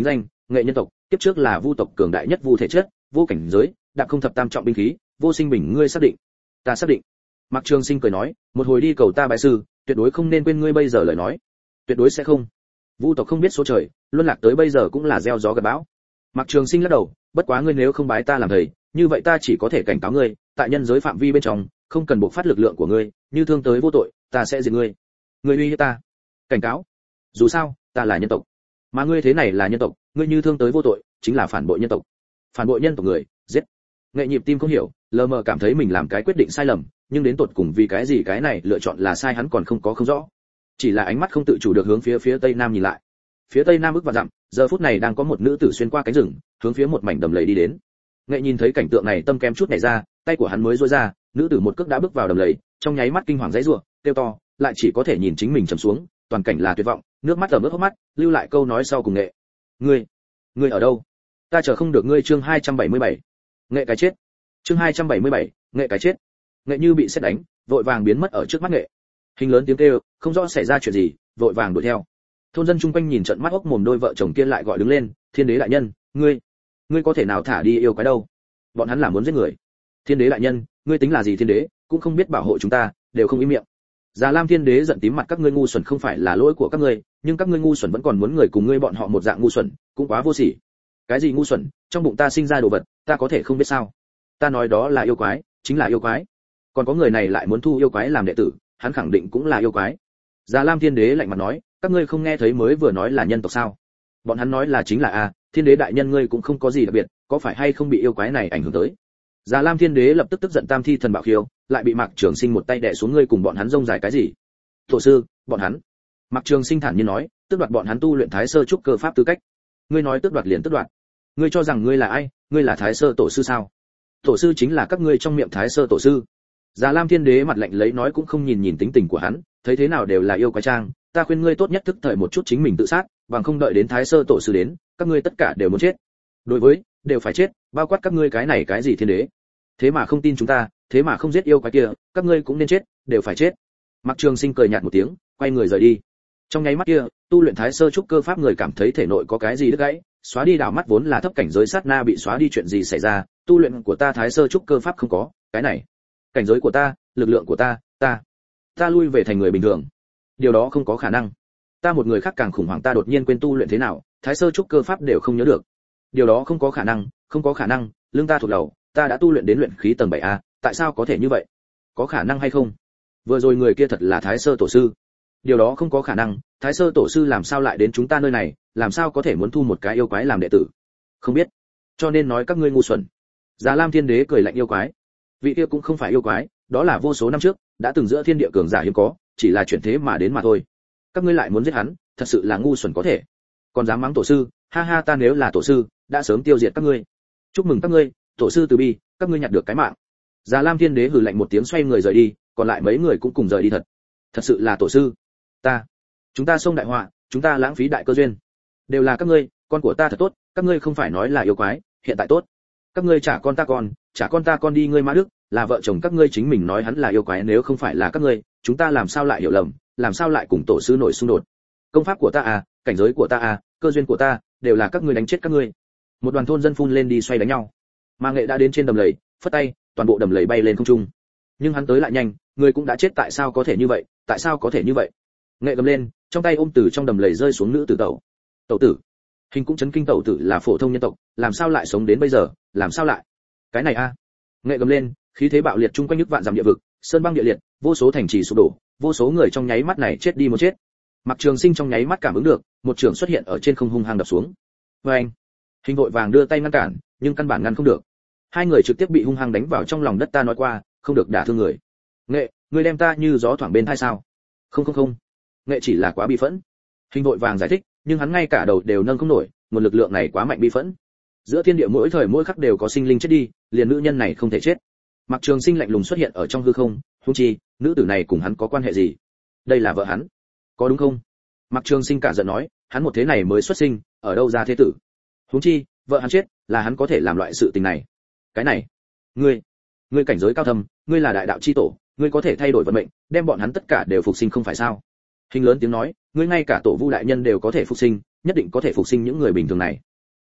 nghệ nhân tộc, kiếp trước là vu tộc cường đại nhất vu thể chất, vô cảnh giới, đạp không thập tam trọng binh khí, vô sinh bình, ngươi xác định? Ta xác định. Mạc Trường Sinh cười nói, một hồi đi cầu ta bái sư, tuyệt đối không nên quên ngươi bây giờ lời nói. Tuyệt đối sẽ không. Vu tộc không biết số trời, luân lạc tới bây giờ cũng là gieo gió gặt bão. Mạc Trường Sinh lắc đầu, bất quá ngươi nếu không bái ta làm thầy, như vậy ta chỉ có thể cảnh cáo ngươi, tại nhân giới phạm vi bên trong, không cần buộc phát lực lượng của ngươi, như thương tới vô tội, ta sẽ diệt ngươi. Ngươi uy hiếp ta? Cảnh cáo? Dù sao, ta là nhân tộc, mà ngươi thế này là nhân tộc, ngươi như thương tới vô tội, chính là phản bội nhân tộc. Phản bội nhân tộc người, giết. Nghệ Nhịp tim không hiểu, lờ mờ cảm thấy mình làm cái quyết định sai lầm, nhưng đến tột cùng vì cái gì cái này lựa chọn là sai hắn còn không có không rõ. Chỉ là ánh mắt không tự chủ được hướng phía phía tây nam nhìn lại. Phía tây nam ước và dặm, giờ phút này đang có một nữ tử xuyên qua cánh rừng, hướng phía một mảnh đầm lầy đi đến. Nghệ nhìn thấy cảnh tượng này tâm kém chút nhảy ra, tay của hắn mới duỗi ra, nữ tử một cước đã bước vào đầm lầy, trong nháy mắt kinh hoàng giãy giụa, kêu to, lại chỉ có thể nhìn chính mình trầm xuống, toàn cảnh là tuyệt vọng, nước mắt ẩm ướt hốc mắt, lưu lại câu nói sau cùng Nghệ. Ngươi, ngươi ở đâu? Ta chờ không được ngươi. Chương hai trăm bảy mươi bảy. Nghệ cái chết. Chương hai trăm bảy mươi bảy. Nghệ cái chết. Nghệ như bị sét đánh, vội vàng biến mất ở trước mắt Nghệ. Hình lớn tiếng kêu, không rõ xảy ra chuyện gì, vội vàng đuổi theo. Thôn dân chung quanh nhìn trận mắt ốc mồm, đôi vợ chồng kia lại gọi đứng lên, Thiên đế đại nhân, ngươi, ngươi có thể nào thả đi yêu quái đâu? Bọn hắn là muốn giết người. Thiên đế đại nhân, ngươi tính là gì thiên đế, cũng không biết bảo hộ chúng ta, đều không im miệng. Già Lam Thiên đế giận tím mặt, các ngươi ngu xuẩn không phải là lỗi của các ngươi, nhưng các ngươi ngu xuẩn vẫn còn muốn người cùng ngươi bọn họ một dạng ngu xuẩn, cũng quá vô sỉ. Cái gì ngu xuẩn, trong bụng ta sinh ra đồ vật, ta có thể không biết sao? Ta nói đó là yêu quái, chính là yêu quái. Còn có người này lại muốn thu yêu quái làm đệ tử, hắn khẳng định cũng là yêu quái. Già Lam Thiên đế lạnh mặt nói, các ngươi không nghe thấy mới vừa nói là nhân tộc sao? Bọn hắn nói là chính là a, Thiên đế đại nhân ngươi cũng không có gì đặc biệt, có phải hay không bị yêu quái này ảnh hưởng tới? Già Lam Thiên đế lập tức tức giận tam thi thần bạo khiêu, lại bị Mạc Trường Sinh một tay đè xuống, ngươi cùng bọn hắn rông dài cái gì? Tổ sư, bọn hắn. Mạc Trường Sinh thản nhiên nói, tước đoạt bọn hắn tu luyện Thái Sơ trúc cơ pháp tư cách. Ngươi nói tước đoạt liền tước đoạt? Ngươi cho rằng ngươi là ai? Ngươi là Thái Sơ tổ sư sao? Tổ sư chính là các ngươi trong miệng Thái Sơ tổ sư. Già Lam Thiên đế mặt lạnh lấy nói, cũng không nhìn nhìn tính tình của hắn, thấy thế nào đều là yêu quái trang, ta khuyên ngươi tốt nhất thức thời một chút, chính mình tự sát, bằng không đợi đến Thái Sơ tổ sư đến, các ngươi tất cả đều muốn chết. Đối với, đều phải chết, bao quát các ngươi cái này cái gì thiên đế. Thế mà không tin chúng ta, thế mà không giết yêu quái kia, các ngươi cũng nên chết, đều phải chết. Mạc Trường Sinh cười nhạt một tiếng, quay người rời đi. Trong nháy mắt kia, tu luyện Thái Sơ trúc cơ pháp người cảm thấy thể nội có cái gì đứt gãy, xóa đi đảo mắt vốn là thấp cảnh giới sát na bị xóa đi, chuyện gì xảy ra? Tu luyện của ta Thái Sơ trúc cơ pháp không có, cái này, cảnh giới của ta, lực lượng của ta, ta, ta lui về thành người bình thường. Điều đó không có khả năng. Ta một người khác càng khủng hoảng, ta đột nhiên quên tu luyện thế nào, Thái Sơ trúc cơ pháp đều không nhớ được. Điều đó không có khả năng, không có khả năng, lưng ta thuộc đầu, ta đã tu luyện đến luyện khí tầng bảy a, tại sao có thể như vậy? Có khả năng hay không? Vừa rồi người kia thật là Thái Sơ tổ sư. Điều đó không có khả năng, Thái Sơ tổ sư làm sao lại đến chúng ta nơi này, làm sao có thể muốn thu một cái yêu quái làm đệ tử? Không biết. Cho nên nói các ngươi ngu xuẩn. Già Lam Thiên đế cười lạnh, yêu quái? Vị kia cũng không phải yêu quái, đó là vô số năm trước đã từng giữa thiên địa cường giả hiếm có, chỉ là chuyển thế mà đến mà thôi. Các ngươi lại muốn giết hắn, thật sự là ngu xuẩn có thể. Còn dám mắng tổ sư, ha ha, ta nếu là tổ sư, đã sớm tiêu diệt các ngươi. Chúc mừng các ngươi, tổ sư từ bi, các ngươi nhặt được cái mạng. Già Lam Thiên đế hừ lạnh một tiếng, xoay người rời đi, còn lại mấy người cũng cùng rời đi. Thật, thật sự là tổ sư. Ta, chúng ta xông đại họa, chúng ta lãng phí đại cơ duyên. Đều là các ngươi, con của ta thật tốt, các ngươi không phải nói là yêu quái, hiện tại tốt. Các ngươi trả con ta con, trả con ta con đi, ngươi ma đức, là vợ chồng các ngươi chính mình nói hắn là yêu quái, nếu không phải là các ngươi, chúng ta làm sao lại hiểu lầm, làm sao lại cùng tổ sư nổi xung đột? Công pháp của ta à, cảnh giới của ta à, cơ duyên của ta, đều là các ngươi đánh chết các ngươi. Một đoàn thôn dân phun lên đi xoay đánh nhau. Mà Nghệ đã đến trên đầm lầy, phất tay, toàn bộ đầm lầy bay lên không trung. Nhưng hắn tới lại nhanh, người cũng đã chết, tại sao có thể như vậy, tại sao có thể như vậy? Nghệ gầm lên, trong tay ôm từ trong đầm lầy rơi xuống nữ tử tẩu. Tẩu tử. Hình cũng chấn kinh, tẩu tử là phổ thông nhân tộc, làm sao lại sống đến bây giờ, làm sao lại? Cái này a. Nghệ gầm lên, khí thế bạo liệt chung quanh nhức vạn dặm địa vực, sơn băng địa liệt, vô số thành trì sụp đổ, vô số người trong nháy mắt này chết đi một chết. Mạc Trường Sinh trong nháy mắt cảm ứng được, một trường xuất hiện ở trên không hung hăng đập xuống. Oeng! Hình vội vàng đưa tay ngăn cản, nhưng căn bản ngăn không được. Hai người trực tiếp bị hung hăng đánh vào trong lòng đất, ta nói qua, không được đả thương người. Nghệ, ngươi đem ta như gió thoảng bên tai sao? Không không không. Nghệ chỉ là quá bi phẫn. Hình vội vàng giải thích, nhưng hắn ngay cả đầu đều nâng không nổi, nguồn lực lượng này quá mạnh, bi phẫn. Giữa thiên địa mỗi thời mỗi khắc đều có sinh linh chết đi, liền nữ nhân này không thể chết. Mạc Trường Sinh lạnh lùng xuất hiện ở trong hư không, huống chi, nữ tử này cùng hắn có quan hệ gì? Đây là vợ hắn, có đúng không? Mạc Trường Sinh cả giận nói, hắn một thế này mới xuất sinh, ở đâu ra thế tử? Huống chi, vợ hắn chết, là hắn có thể làm loại sự tình này. Cái này, ngươi, ngươi cảnh giới cao thâm, ngươi là đại đạo chi tổ, ngươi có thể thay đổi vận mệnh, đem bọn hắn tất cả đều phục sinh không phải sao? Hình lớn tiếng nói, ngươi ngay cả tổ Vu đại nhân đều có thể phục sinh, nhất định có thể phục sinh những người bình thường này.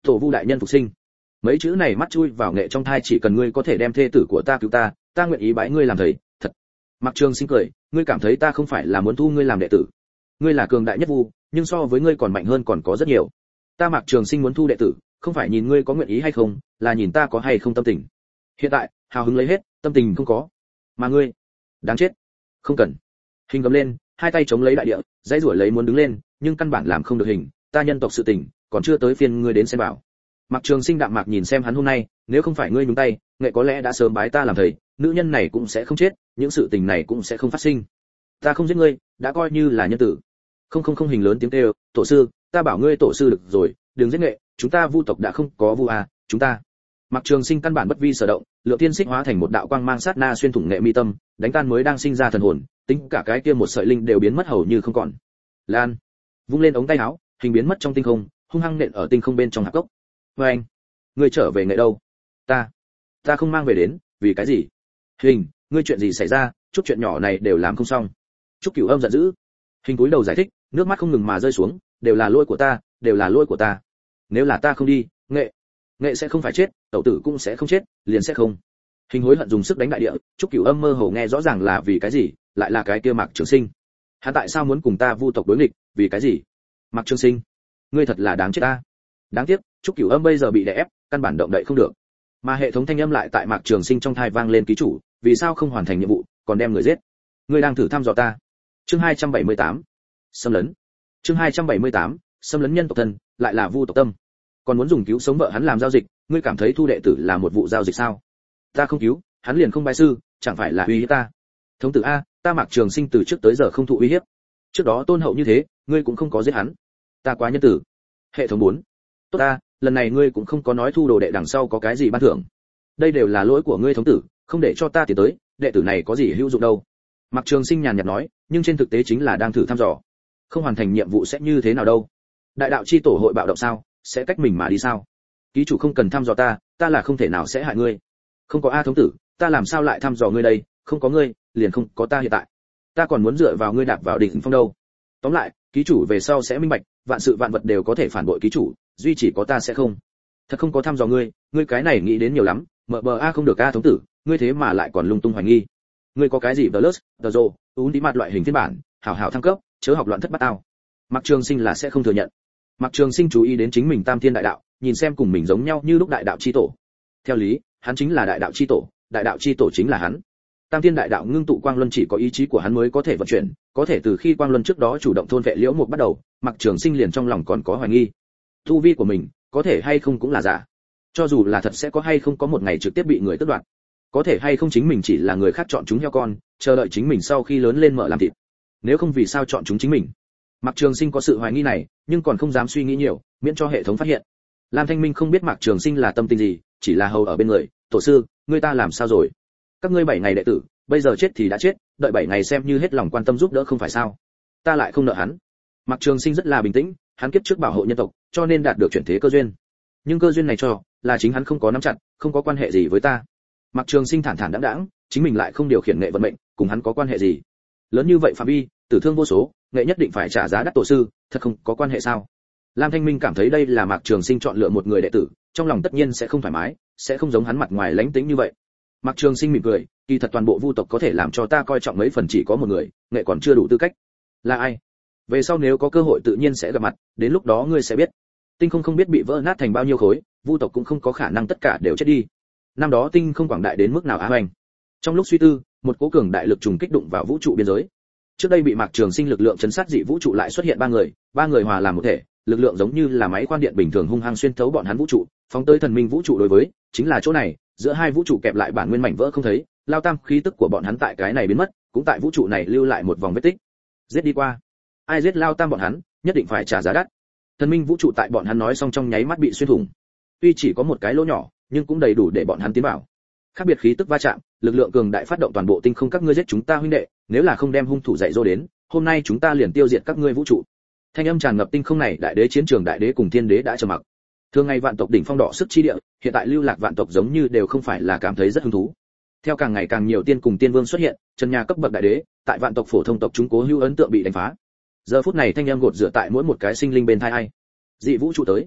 Tổ Vu đại nhân phục sinh. Mấy chữ này mắt chui vào nghệ trong thai, chỉ cần ngươi có thể đem thê tử của ta cứu ta, ta nguyện ý bái ngươi làm thầy. Thật. Mạc Trường Sinh cười, ngươi cảm thấy ta không phải là muốn thu ngươi làm đệ tử. Ngươi là cường đại nhất vu, nhưng so với ngươi còn mạnh hơn còn có rất nhiều. Ta Mạc Trường Sinh muốn thu đệ tử, không phải nhìn ngươi có nguyện ý hay không, là nhìn ta có hay không tâm tình. Hiện tại, hào hứng lấy hết, tâm tình không có. Mà ngươi, đáng chết. Không cần. Hình gầm lên, hai tay chống lấy đại địa, dãy rủa lấy muốn đứng lên, nhưng căn bản làm không được hình, ta nhân tộc sự tình, còn chưa tới phiên ngươi đến xem bảo. Mạc Trường Sinh đạm mạc nhìn xem hắn hôm nay, nếu không phải ngươi nhúng tay, nghệ có lẽ đã sớm bái ta làm thầy, nữ nhân này cũng sẽ không chết, những sự tình này cũng sẽ không phát sinh. Ta không giết ngươi, đã coi như là nhân tử. Không không không, hình lớn tiếng kêu, tổ sư, ta bảo ngươi tổ sư được rồi, đừng giết nghệ, chúng ta vu tộc đã không có vu à, chúng ta. Mạc Trường Sinh căn bản bất vi sở động, Lượng Tiên Xích hóa thành một đạo quang mang sát na xuyên thủng nghệ mi tâm, đánh tan mới đang sinh ra thần hồn, tính cả cái kia một sợi linh đều biến mất hầu như không còn. Lan, vung lên ống tay áo, hình biến mất trong tinh không, hung hăng nện ở tinh không bên trong hạp cốc. Với anh, ngươi trở về nghệ đâu? Ta, ta không mang về đến, vì cái gì? Hình, ngươi chuyện gì xảy ra? Chút chuyện nhỏ này đều làm không xong. Trúc Cửu Âm giận dữ. Hình cúi đầu giải thích, nước mắt không ngừng mà rơi xuống, đều là lỗi của ta, đều là lỗi của ta. Nếu là ta không đi, nghệ, nghệ sẽ không phải chết, tẩu tử cũng sẽ không chết, liền sẽ không. Hình hối hận dùng sức đánh đại địa, Trúc Cửu Âm mơ hồ nghe rõ ràng là vì cái gì, lại là cái kia Mạc Trường Sinh. Hắn tại sao muốn cùng ta vu tộc đối nghịch, vì cái gì? Mạc Trường Sinh, ngươi thật là đáng chết ta. Đáng tiếc, Trúc Cửu Âm bây giờ bị đè ép, căn bản động đậy không được. Mà hệ thống thanh âm lại tại Mạc Trường Sinh trong tai vang lên, ký chủ, vì sao không hoàn thành nhiệm vụ, còn đem người giết? Ngươi đang thử thăm dò ta. Chương hai trăm bảy mươi tám, xâm lấn. Chương hai trăm bảy mươi tám, xâm lấn nhân tộc thân, lại là vu tộc tâm. Còn muốn dùng cứu sống vợ hắn làm giao dịch, ngươi cảm thấy thu đệ tử là một vụ giao dịch sao? Ta không cứu, hắn liền không bái sư, chẳng phải là uy hiếp ta? Thống tử a, ta Mạc Trường Sinh từ trước tới giờ không thụ uy hiếp. Trước đó tôn hậu như thế, ngươi cũng không có giết hắn. Ta quá nhân tử. Hệ thống bốn. Tốt ta, lần này ngươi cũng không có nói thu đồ đệ đằng sau có cái gì ban thưởng. Đây đều là lỗi của ngươi thống tử, không để cho ta tiến tới, đệ tử này có gì hữu dụng đâu. Mạc Trường Sinh nhàn nhạt nói, nhưng trên thực tế chính là đang thử thăm dò. Không hoàn thành nhiệm vụ sẽ như thế nào đâu? Đại đạo chi tổ hội bạo động sao, sẽ cách mình mà đi sao? Ký chủ không cần thăm dò ta, ta là không thể nào sẽ hại ngươi. Không có a thống tử, ta làm sao lại thăm dò ngươi đây, không có ngươi, liền không có ta hiện tại. Ta còn muốn dựa vào ngươi đạp vào đỉnh phong đâu. Tóm lại, ký chủ về sau sẽ minh bạch, vạn sự vạn vật đều có thể phản bội ký chủ, duy chỉ có ta sẽ không. Thật không có thăm dò ngươi, ngươi cái này nghĩ đến nhiều lắm, mở bờ a không được a thống tử, ngươi thế mà lại còn lung tung hoài nghi. Ngươi có cái gì Plus, Taro, uốn tí mặt loại hình phiên bản, hảo hảo thăng cấp, chớ học loạn thất bát tao. Mạc Trường Sinh là sẽ không thừa nhận. Mạc Trường Sinh chú ý đến chính mình Tam Thiên Đại Đạo, nhìn xem cùng mình giống nhau như lúc Đại Đạo chi tổ. Theo lý, hắn chính là Đại Đạo chi tổ, Đại Đạo chi tổ chính là hắn. Tam Thiên Đại Đạo ngưng tụ quang luân chỉ có ý chí của hắn mới có thể vận chuyển, có thể từ khi quang luân trước đó chủ động thôn vệ liễu mục bắt đầu, Mạc Trường Sinh liền trong lòng còn có hoài nghi. Tu vi của mình, có thể hay không cũng là giả. Cho dù là thật sẽ có hay không có một ngày trực tiếp bị người tước đoạt. Có thể hay không chính mình chỉ là người khác chọn chúng heo con, chờ đợi chính mình sau khi lớn lên mở làm thịt. Nếu không vì sao chọn chúng chính mình? Mạc Trường Sinh có sự hoài nghi này, nhưng còn không dám suy nghĩ nhiều, miễn cho hệ thống phát hiện. Lam Thanh Minh không biết Mạc Trường Sinh là tâm tình gì, chỉ là hầu ở bên người, "Tổ sư, ngươi ta làm sao rồi? Các ngươi bảy ngày đệ tử, bây giờ chết thì đã chết, đợi bảy ngày xem như hết lòng quan tâm giúp đỡ không phải sao? Ta lại không nợ hắn." Mạc Trường Sinh rất là bình tĩnh, hắn kiếp trước bảo hộ nhân tộc, cho nên đạt được chuyển thế cơ duyên. Nhưng cơ duyên này cho, là chính hắn không có nắm chặt, không có quan hệ gì với ta. Mạc Trường Sinh thản thản đãng đãng, chính mình lại không điều khiển nghệ vận mệnh, cùng hắn có quan hệ gì? Lớn như vậy phạm vi, tử thương vô số, nghệ nhất định phải trả giá đắt, tổ sư, thật không có quan hệ sao? Lam Thanh Minh cảm thấy đây là Mạc Trường Sinh chọn lựa một người đệ tử, trong lòng tất nhiên sẽ không thoải mái, sẽ không giống hắn mặt ngoài lánh tính như vậy. Mạc Trường Sinh mỉm cười, kỳ thật toàn bộ vu tộc có thể làm cho ta coi trọng mấy phần chỉ có một người, nghệ còn chưa đủ tư cách. Là ai? Về sau nếu có cơ hội tự nhiên sẽ gặp mặt, đến lúc đó ngươi sẽ biết. Tinh không không biết bị vỡ nát thành bao nhiêu khối, vu tộc cũng không có khả năng tất cả đều chết đi. Năm đó tinh không quảng đại đến mức nào á hoành. Trong lúc suy tư, một cỗ cường đại lực trùng kích đụng vào vũ trụ biên giới. Trước đây bị Mạc Trường Sinh lực lượng chấn sát dị vũ trụ lại xuất hiện ba người, ba người hòa làm một thể, lực lượng giống như là máy khoan điện bình thường hung hăng xuyên thấu bọn hắn vũ trụ, phóng tới thần minh vũ trụ đối với, chính là chỗ này, giữa hai vũ trụ kẹp lại bản nguyên mảnh vỡ không thấy, lao tam khí tức của bọn hắn tại cái này biến mất, cũng tại vũ trụ này lưu lại một vòng vết tích. Giết đi qua. Ai giết lao tam bọn hắn, nhất định phải trả giá đắt. Thần minh vũ trụ tại bọn hắn nói xong trong nháy mắt bị xuyên thủng. Tuy chỉ có một cái lỗ nhỏ, nhưng cũng đầy đủ để bọn hắn tiến vào. Khác biệt khí tức va chạm, lực lượng cường đại phát động toàn bộ tinh không, các ngươi giết chúng ta huynh đệ, nếu là không đem hung thủ dạy dỗ đến, hôm nay chúng ta liền tiêu diệt các ngươi vũ trụ. Thanh âm tràn ngập tinh không này, đại đế chiến trường, đại đế cùng thiên đế đã trầm mặc. Thường ngày vạn tộc đỉnh phong đỏ sức chi địa, hiện tại lưu lạc vạn tộc giống như đều không phải là cảm thấy rất hứng thú. Theo càng ngày càng nhiều tiên cùng tiên vương xuất hiện, chân nhà cấp bậc đại đế, tại vạn tộc phổ thông tộc chúng cố hữu ấn tượng bị đánh phá. Giờ phút này thanh âm gột rửa tại mỗi một cái sinh linh bên thai ai. Dị vũ trụ tới.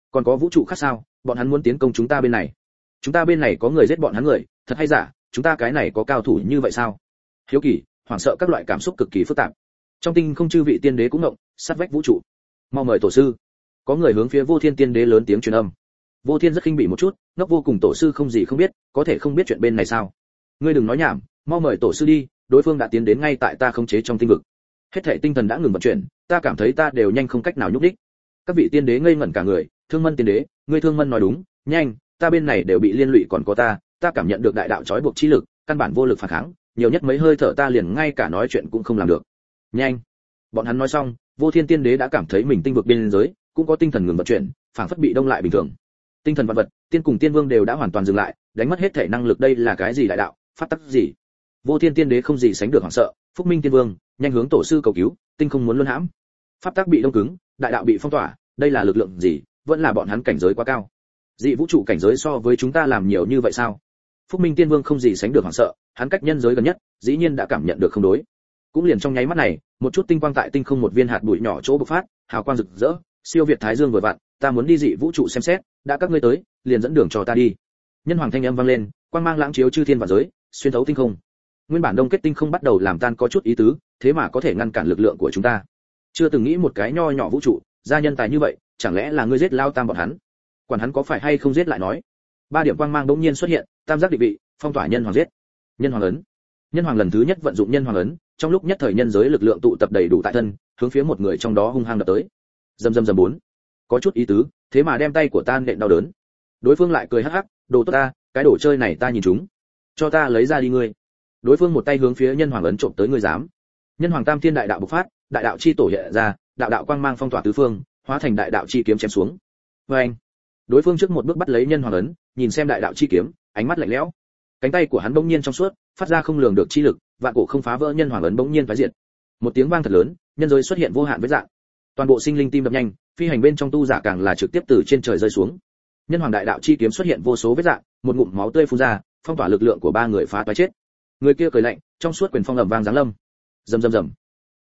Còn có vũ trụ khác sao? Bọn hắn muốn tiến công chúng ta bên này. Chúng ta bên này có người giết bọn hắn người, thật hay giả? Chúng ta cái này có cao thủ như vậy sao? Hiếu kỳ, hoảng sợ các loại cảm xúc cực kỳ phức tạp. Trong tinh không chư vị tiên đế cũng ngộng, sát vách vũ trụ. Mau mời tổ sư. Có người hướng phía Vô Thiên tiên đế lớn tiếng truyền âm. Vô Thiên rất khinh bỉ một chút, ngốc vô cùng, tổ sư không gì không biết, có thể không biết chuyện bên này sao? Ngươi đừng nói nhảm, mau mời tổ sư đi, đối phương đã tiến đến ngay tại ta khống chế trong tinh vực. Hết thảy tinh thần đã ngừng vận chuyển, ta cảm thấy ta đều nhanh không cách nào nhúc đích. Các vị tiên đế ngây ngẩn cả người, Thương Mân tiên đế, ngươi Thương Mân nói đúng, nhanh, ta bên này đều bị liên lụy còn có ta, ta cảm nhận được đại đạo trói buộc chi lực, căn bản vô lực phản kháng, nhiều nhất mấy hơi thở ta liền ngay cả nói chuyện cũng không làm được. Nhanh. Bọn hắn nói xong, Vô Thiên tiên đế đã cảm thấy mình tinh vực biên giới cũng có tinh thần ngừng vận chuyển, phảng phất bị đông lại bình thường. Tinh thần vạn vật, tiên cùng tiên vương đều đã hoàn toàn dừng lại, đánh mất hết thể năng lực, đây là cái gì đại đạo, pháp tắc gì? Vô Thiên tiên đế không gì sánh được hoảng sợ, Phúc Minh tiên vương, nhanh hướng tổ sư cầu cứu, tinh không muốn luân hãm. Pháp tắc bị đông cứng, đại đạo bị phong tỏa, đây là lực lượng gì, vẫn là bọn hắn cảnh giới quá cao. Dị vũ trụ cảnh giới so với chúng ta làm nhiều như vậy sao? Phúc Minh tiên vương không gì sánh được hoảng sợ, hắn cách nhân giới gần nhất, dĩ nhiên đã cảm nhận được không đối. Cũng liền trong nháy mắt này, một chút tinh quang tại tinh không một viên hạt bụi nhỏ chỗ bộc phát, hào quang rực rỡ, siêu việt thái dương vừa vặn, ta muốn đi dị vũ trụ xem xét, đã các ngươi tới, liền dẫn đường cho ta đi. Nhân hoàng thanh âm vang lên, quang mang lãng chiếu chư thiên và giới, xuyên thấu tinh không. Nguyên bản đông kết tinh không bắt đầu làm tan có chút ý tứ, thế mà có thể ngăn cản lực lượng của chúng ta. Chưa từng nghĩ một cái nho nhỏ vũ trụ, ra nhân tài như vậy, chẳng lẽ là ngươi giết lao tam bọn hắn? Quản hắn có phải hay không giết lại nói. Ba điểm quang mang đống nhiên xuất hiện, tam giác định vị, phong tỏa nhân hoàng giết. Nhân hoàng ấn. Nhân hoàng lần thứ nhất vận dụng nhân hoàng ấn, trong lúc nhất thời nhân giới lực lượng tụ tập đầy đủ tại thân, hướng phía một người trong đó hung hăng đập tới. Rầm rầm rầm bốn. Có chút ý tứ, thế mà đem tay của ta nện đau đớn. Đối phương lại cười hắc hắc, đồ tốt ta, cái đồ chơi này ta nhìn chúng, cho ta lấy ra đi ngươi. Đối phương một tay hướng phía nhân hoàng ấn trộm tới, ngươi dám? Nhân hoàng tam thiên đại đạo bộc phát, đại đạo chi tổ hiện ra, đạo đạo quang mang phong tỏa tứ phương, hóa thành đại đạo chi kiếm chém xuống. Với anh, đối phương trước một bước bắt lấy nhân hoàng ấn, nhìn xem đại đạo chi kiếm, ánh mắt lạnh lẽo. Cánh tay của hắn bỗng nhiên trong suốt, phát ra không lường được chi lực, vạn cổ không phá vỡ, nhân hoàng ấn bỗng nhiên phá diệt. Một tiếng vang thật lớn, nhân giới xuất hiện vô hạn vết rạn. Toàn bộ sinh linh tim đập nhanh, phi hành bên trong tu giả càng là trực tiếp từ trên trời rơi xuống. Nhân hoàng đại đạo chi kiếm xuất hiện vô số vết rạn, một ngụm máu tươi phun ra, phong tỏa lực lượng của ba người phá toái chết. Người kia cười lạnh, trong suốt quyền phong ầm vang giáng lâm. Rầm rầm rầm.